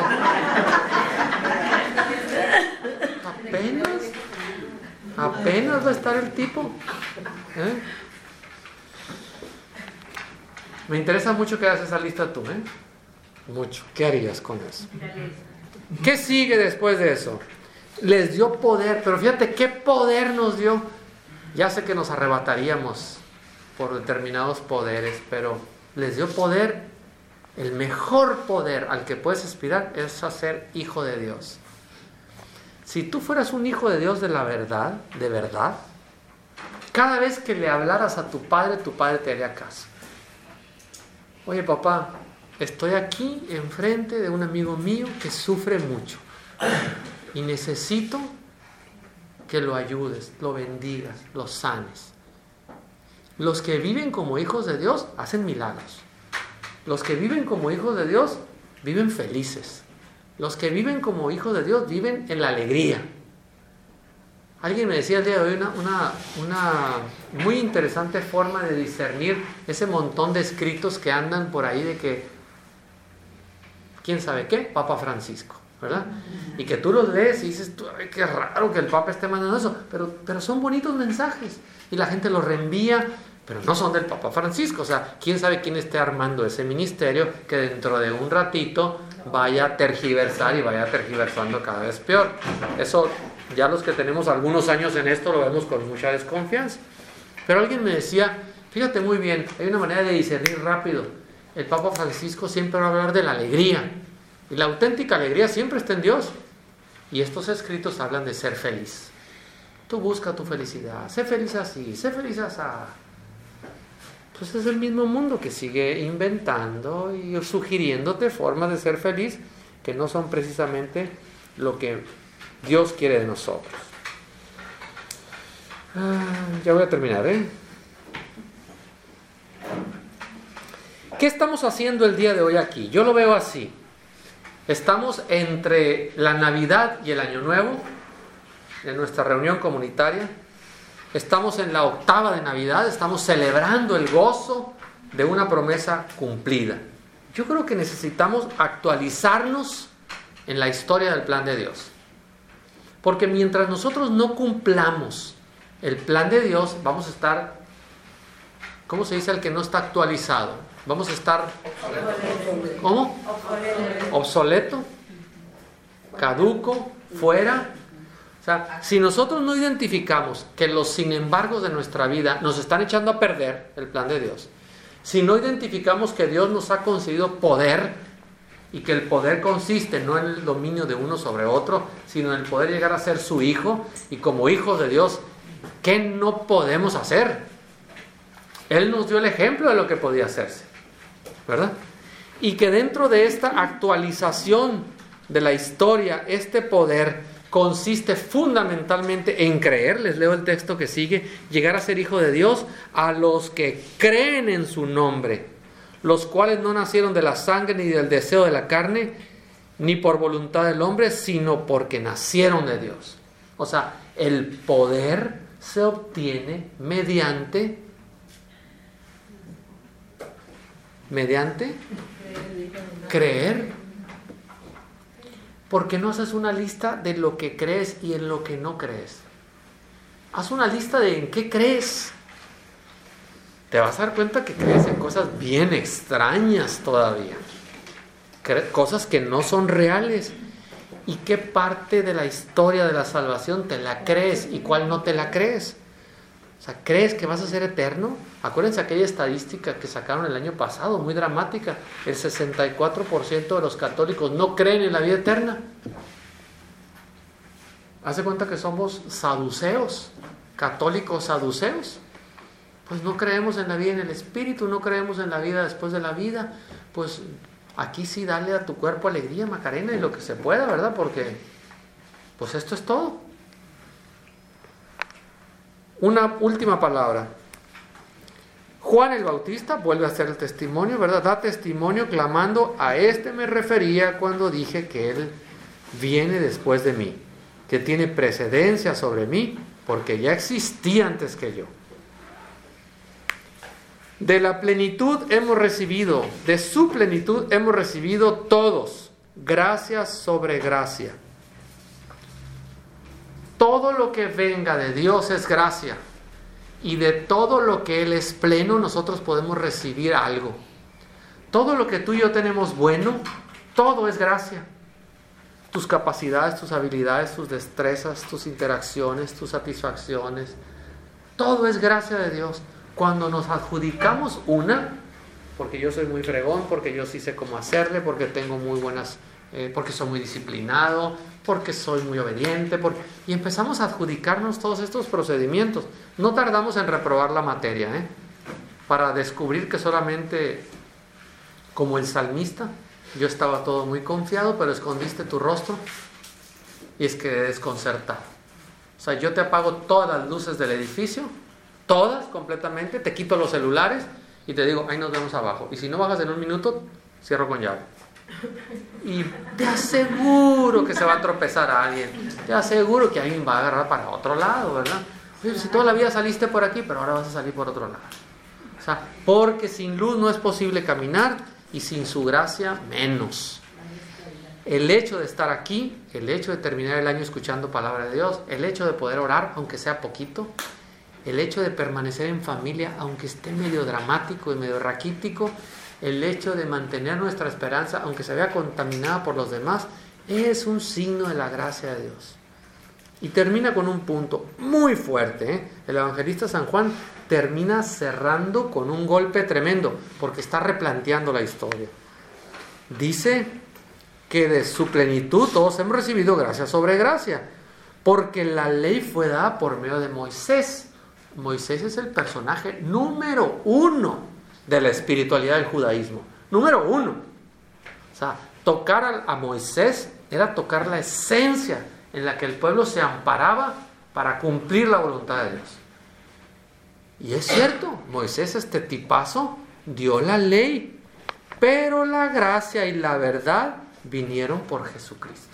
Apenas, apenas va a estar el tipo. ¿Eh? Me interesa mucho que hagas esa lista tú, ¿eh? Mucho. ¿Qué harías con eso? ¿Qué sigue después de eso? Les dio poder, pero fíjate qué poder nos dio. Ya sé que nos arrebataríamos por determinados poderes, pero les dio poder. El mejor poder al que puedes aspirar es a ser hijo de Dios. Si tú fueras un hijo de Dios de la verdad, de verdad, cada vez que le hablaras a tu padre, tu padre te haría caso. Oye, papá, estoy aquí enfrente de un amigo mío que sufre mucho y necesito que lo ayudes, lo bendigas, lo sanes. Los que viven como hijos de Dios hacen milagros. Los que viven como hijos de Dios viven felices. Los que viven como hijos de Dios viven en la alegría. Alguien me decía el día de hoy una, una, una muy interesante forma de discernir ese montón de escritos que andan por ahí de que, ¿quién sabe qué? Papa Francisco, ¿verdad? Y que tú los lees y dices, ay, qué raro que el Papa esté mandando eso, pero, pero son bonitos mensajes y la gente los reenvía, pero no son del Papa Francisco. O sea, ¿quién sabe quién esté armando ese ministerio que dentro de un ratito vaya a tergiversar y vaya tergiversando cada vez peor? Eso ya los que tenemos algunos años en esto lo vemos con mucha desconfianza. Pero alguien me decía, fíjate muy bien, hay una manera de discernir rápido. El Papa Francisco siempre va a hablar de la alegría, y la auténtica alegría siempre está en Dios, y estos escritos hablan de ser feliz. Tú busca tu felicidad, sé feliz así, sé feliz así. Pues es el mismo mundo que sigue inventando y sugiriéndote formas de ser feliz que no son precisamente lo que Dios quiere de nosotros. Ah, ya voy a terminar, ¿eh? ¿Qué estamos haciendo el día de hoy aquí? Yo lo veo así. Estamos entre la Navidad y el Año Nuevo, en nuestra reunión comunitaria. Estamos en la octava de Navidad, estamos celebrando el gozo de una promesa cumplida. Yo creo que necesitamos actualizarnos en la historia del plan de Dios. Porque mientras nosotros no cumplamos el plan de Dios, vamos a estar, ¿cómo se dice el que no está actualizado? Vamos a estar, ¿cómo? Obsoleto, caduco, fuera. O sea, si nosotros no identificamos que los sin embargos de nuestra vida nos están echando a perder el plan de Dios, si no identificamos que Dios nos ha concedido poder y que el poder consiste no en el dominio de uno sobre otro, sino en el poder llegar a ser su hijo, y como hijos de Dios, ¿qué no podemos hacer? Él nos dio el ejemplo de lo que podía hacerse, ¿verdad? Y que dentro de esta actualización de la historia, este poder consiste fundamentalmente en creer, les leo el texto que sigue, llegar a ser hijo de Dios a los que creen en su nombre, los cuales no nacieron de la sangre ni del deseo de la carne, ni por voluntad del hombre, sino porque nacieron de Dios. O sea, el poder se obtiene mediante, mediante creer. ¿Por qué no haces una lista de lo que crees y en lo que no crees? Haz una lista de en qué crees. Te vas a dar cuenta que crees en cosas bien extrañas todavía. Cosas que no son reales. ¿Y qué parte de la historia de la salvación te la crees y cuál no te la crees? O sea, ¿crees que vas a ser eterno? Acuérdense aquella estadística que sacaron el año pasado, muy dramática. El sesenta y cuatro por ciento de los católicos no creen en la vida eterna. Hace cuenta que somos saduceos, católicos saduceos. Pues no creemos en la vida en el espíritu, no creemos en la vida después de la vida. Pues aquí sí dale a tu cuerpo alegría, Macarena, y lo que se pueda, ¿verdad? Porque pues esto es todo. Una última palabra. Juan el Bautista vuelve a hacer el testimonio, ¿verdad? Da testimonio clamando: a este me refería cuando dije que él viene después de mí, que tiene precedencia sobre mí, porque ya existía antes que yo. De la plenitud hemos recibido, de su plenitud hemos recibido todos, gracia sobre gracia. Todo lo que venga de Dios es gracia, y de todo lo que Él es pleno nosotros podemos recibir algo. Todo lo que tú y yo tenemos bueno, todo es gracia. Tus capacidades, tus habilidades, tus destrezas, tus interacciones, tus satisfacciones, todo es gracia de Dios. Cuando nos adjudicamos una, porque yo soy muy fregón, porque yo sí sé cómo hacerle, porque tengo muy buenas, eh, porque soy muy disciplinado, porque soy muy obediente, porque... y empezamos a adjudicarnos todos estos procedimientos. No tardamos en reprobar la materia, ¿eh? Para descubrir que solamente, como el salmista, yo estaba todo muy confiado, pero escondiste tu rostro y es que desconcertado. O sea, yo te apago todas las luces del edificio, todas completamente, te quito los celulares y te digo, ahí nos vemos abajo. Y si no bajas en un minuto, cierro con llave. Y te aseguro que se va a tropezar a alguien, te aseguro que alguien va a agarrar para otro lado, ¿verdad? Oye, si toda la vida saliste por aquí, pero ahora vas a salir por otro lado. O sea, porque sin luz no es posible caminar y sin su gracia menos. El hecho de estar aquí, el hecho de terminar el año escuchando palabra de Dios, el hecho de poder orar aunque sea poquito, el hecho de permanecer en familia aunque esté medio dramático y medio raquítico, el hecho de mantener nuestra esperanza aunque se vea contaminada por los demás, es un signo de la gracia de Dios. Y termina con un punto muy fuerte, ¿eh? El evangelista San Juan termina cerrando con un golpe tremendo, porque está replanteando la historia. Dice que de su plenitud todos hemos recibido gracia sobre gracia, porque la ley fue dada por medio de Moisés. Moisés es el personaje número uno de la espiritualidad del judaísmo. Número uno. O sea, tocar a, a Moisés era tocar la esencia en la que el pueblo se amparaba para cumplir la voluntad de Dios. Y es cierto, Moisés, este tipazo, dio la ley, pero la gracia y la verdad vinieron por Jesucristo.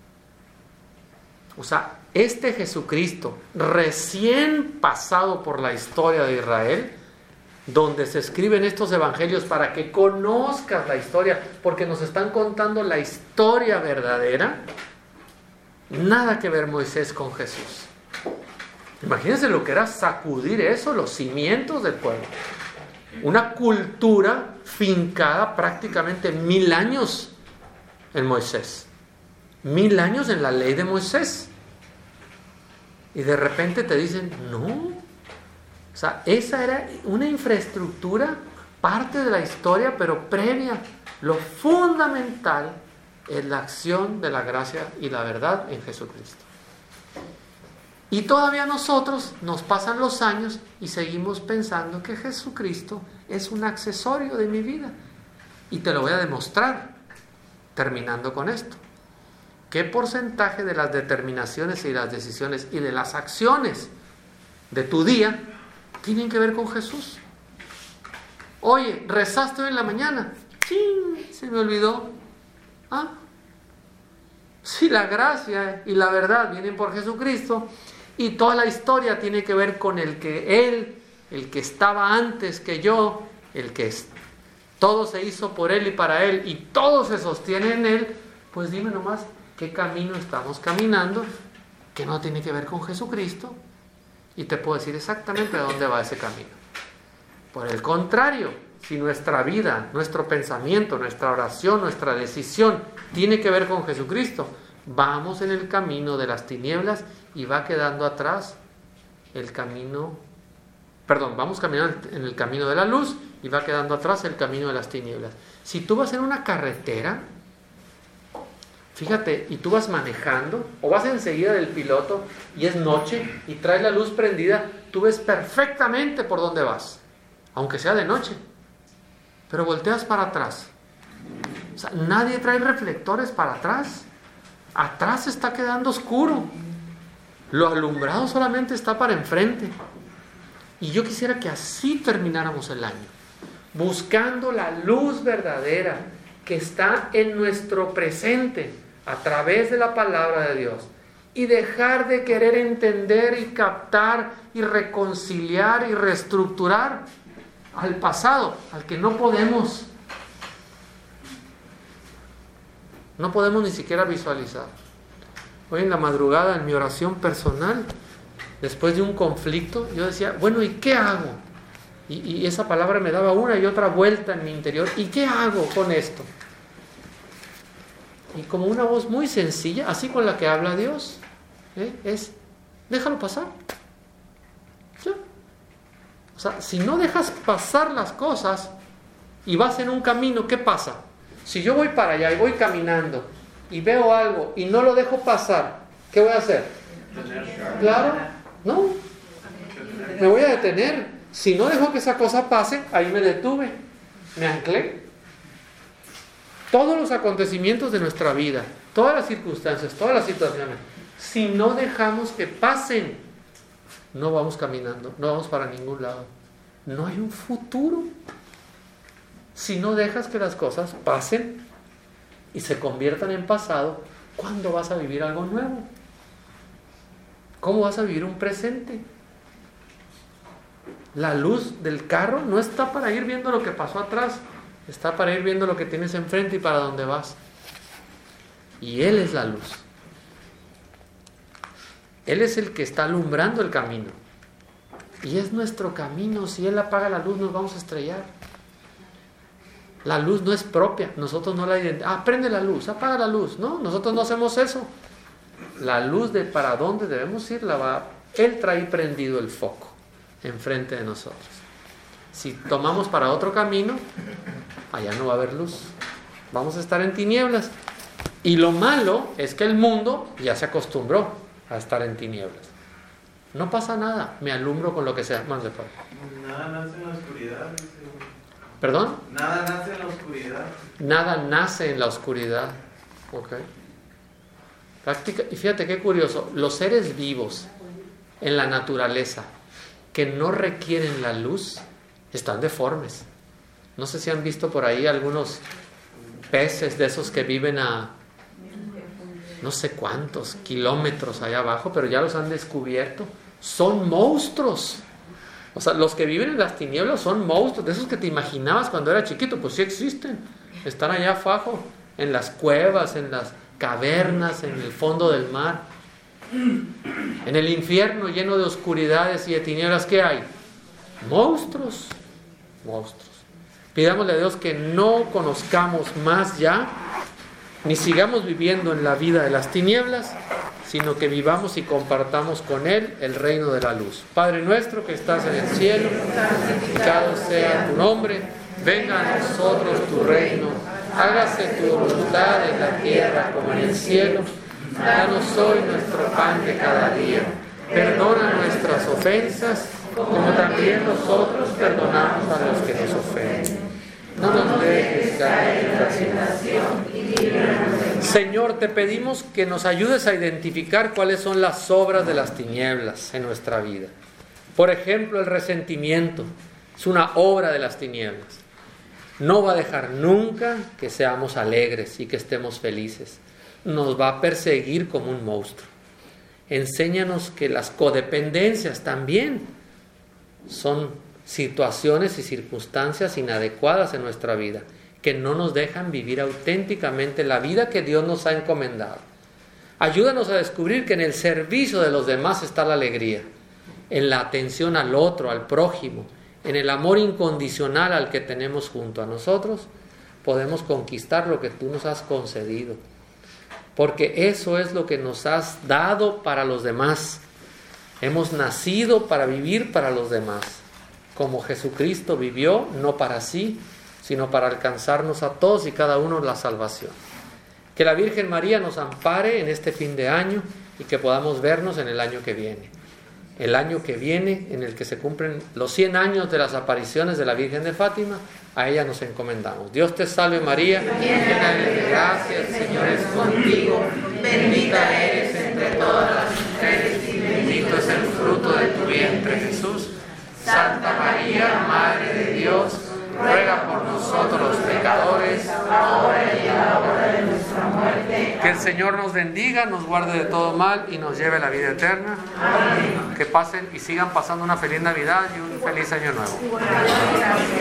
O sea, este Jesucristo, recién pasado por la historia de Israel, donde se escriben estos evangelios para que conozcas la historia, porque nos están contando la historia verdadera. Nada que ver Moisés con Jesús. Imagínense lo que era sacudir eso, los cimientos del pueblo. Una cultura fincada prácticamente mil años en Moisés. Mil años en la ley de Moisés. Y de repente te dicen, no. O sea, esa era una infraestructura, parte de la historia, pero previa. Lo fundamental es la acción de la gracia y la verdad en Jesucristo. Y todavía nosotros nos pasan los años y seguimos pensando que Jesucristo es un accesorio de mi vida. Y te lo voy a demostrar, terminando con esto. ¿Qué porcentaje de las determinaciones y las decisiones y de las acciones de tu día tienen que ver con Jesús? Oye, ¿rezaste hoy en la mañana? ¡Chin! Se me olvidó. ¿Ah? Si la gracia y la verdad vienen por Jesucristo y toda la historia tiene que ver con el que Él, el que estaba antes que yo, el que es, todo se hizo por Él y para Él y todo se sostiene en Él, pues dime nomás qué camino estamos caminando que no tiene que ver con Jesucristo y te puedo decir exactamente a dónde va ese camino. Por el contrario, si nuestra vida, nuestro pensamiento, nuestra oración, nuestra decisión tiene que ver con Jesucristo, vamos en el camino de las tinieblas y va quedando atrás el camino perdón, vamos caminando en el camino de la luz y va quedando atrás el camino de las tinieblas. Si tú vas en una carretera, fíjate, y tú vas manejando, o vas enseguida del piloto y es noche y traes la luz prendida, tú ves perfectamente por dónde vas, aunque sea de noche, pero volteas para atrás. O sea, nadie trae reflectores para atrás. Atrás está quedando oscuro. Lo alumbrado solamente está para enfrente. Y yo quisiera que así termináramos el año, buscando la luz verdadera que está en nuestro presente a través de la palabra de Dios, y dejar de querer entender y captar y reconciliar y reestructurar al pasado, al que no podemos no podemos ni siquiera visualizar. Hoy en la madrugada, en mi oración personal, después de un conflicto, yo decía, bueno, ¿y qué hago? Y, y esa palabra me daba una y otra vuelta en mi interior. ¿Y qué hago con esto? Y como una voz muy sencilla, así con la que habla Dios, ¿eh? es, déjalo pasar. ¿Ya? O sea, si no dejas pasar las cosas y vas en un camino, ¿qué pasa? Si yo voy para allá y voy caminando y veo algo y no lo dejo pasar, ¿qué voy a hacer? Claro, no. Me voy a detener. Si no dejo que esa cosa pase, ahí me detuve, me anclé. Todos los acontecimientos de nuestra vida, todas las circunstancias, todas las situaciones, si no dejamos que pasen, no vamos caminando, no vamos para ningún lado. No hay un futuro. Si no dejas que las cosas pasen y se conviertan en pasado, ¿cuándo vas a vivir algo nuevo? ¿Cómo vas a vivir un presente? La luz del carro no está para ir viendo lo que pasó atrás, está para ir viendo lo que tienes enfrente y para dónde vas. Y Él es la luz. Él es el que está alumbrando el camino. Y es nuestro camino. Si Él apaga la luz, nos vamos a estrellar. La luz no es propia, nosotros no la identificamos. Ah, prende la luz, apaga la luz. No, nosotros no hacemos eso. La luz de para dónde debemos ir, la va. Él trae prendido el foco enfrente de nosotros. Si tomamos para otro camino, allá no va a haber luz. Vamos a estar en tinieblas. Y lo malo es que el mundo ya se acostumbró a estar en tinieblas. No pasa nada, me alumbro con lo que sea. Más de por. Nada nace en la oscuridad. ¿Perdón? Nada nace en la oscuridad. Nada nace en la oscuridad. Ok. Práctica, y fíjate qué curioso, los seres vivos en la naturaleza que no requieren la luz están deformes. No sé si han visto por ahí algunos peces de esos que viven a no sé cuántos kilómetros allá abajo, pero ya los han descubierto. Son monstruos. O sea, los que viven en las tinieblas son monstruos, de esos que te imaginabas cuando era chiquito, pues sí existen. Están allá abajo, en las cuevas, en las cavernas, en el fondo del mar. En el infierno lleno de oscuridades y de tinieblas, ¿qué hay? Monstruos. Monstruos. Pidámosle a Dios que no conozcamos más ya, ni sigamos viviendo en la vida de las tinieblas, sino que vivamos y compartamos con Él el reino de la luz. Padre nuestro que estás en el cielo, santificado sea tu nombre, venga a nosotros tu reino, hágase tu voluntad en la tierra como en el cielo. Danos hoy nuestro pan de cada día, perdona nuestras ofensas, como también nosotros perdonamos a los que nos ofenden. No nos dejes caer en la tentación y líbranos del mal. Señor, te pedimos que nos ayudes a identificar cuáles son las obras de las tinieblas en nuestra vida. Por ejemplo, el resentimiento es una obra de las tinieblas. No va a dejar nunca que seamos alegres y que estemos felices. Nos va a perseguir como un monstruo. Enséñanos que las codependencias también son situaciones y circunstancias inadecuadas en nuestra vida, que no nos dejan vivir auténticamente la vida que Dios nos ha encomendado. Ayúdanos a descubrir que en el servicio de los demás está la alegría, en la atención al otro, al prójimo, en el amor incondicional al que tenemos junto a nosotros, podemos conquistar lo que tú nos has concedido, porque eso es lo que nos has dado para los demás. Hemos nacido para vivir para los demás. como Jesucristo vivió, no para sí, sino para alcanzarnos a todos y cada uno la salvación. Que la Virgen María nos ampare en este fin de año y que podamos vernos en el año que viene. El año que viene, en el que se cumplen los cien años de las apariciones de la Virgen de Fátima, a ella nos encomendamos. Dios te salve María, llena eres de gracia, el Señor es contigo, bendita eres entre todas las mujeres y bendito es el fruto de tu vientre Jesús. Santa María, Madre de Dios, ruega por nosotros los pecadores, ahora y en la hora de nuestra muerte. Que el Señor nos bendiga, nos guarde de todo mal y nos lleve a la vida eterna. Amén. Que pasen y sigan pasando una feliz Navidad y un feliz Año Nuevo.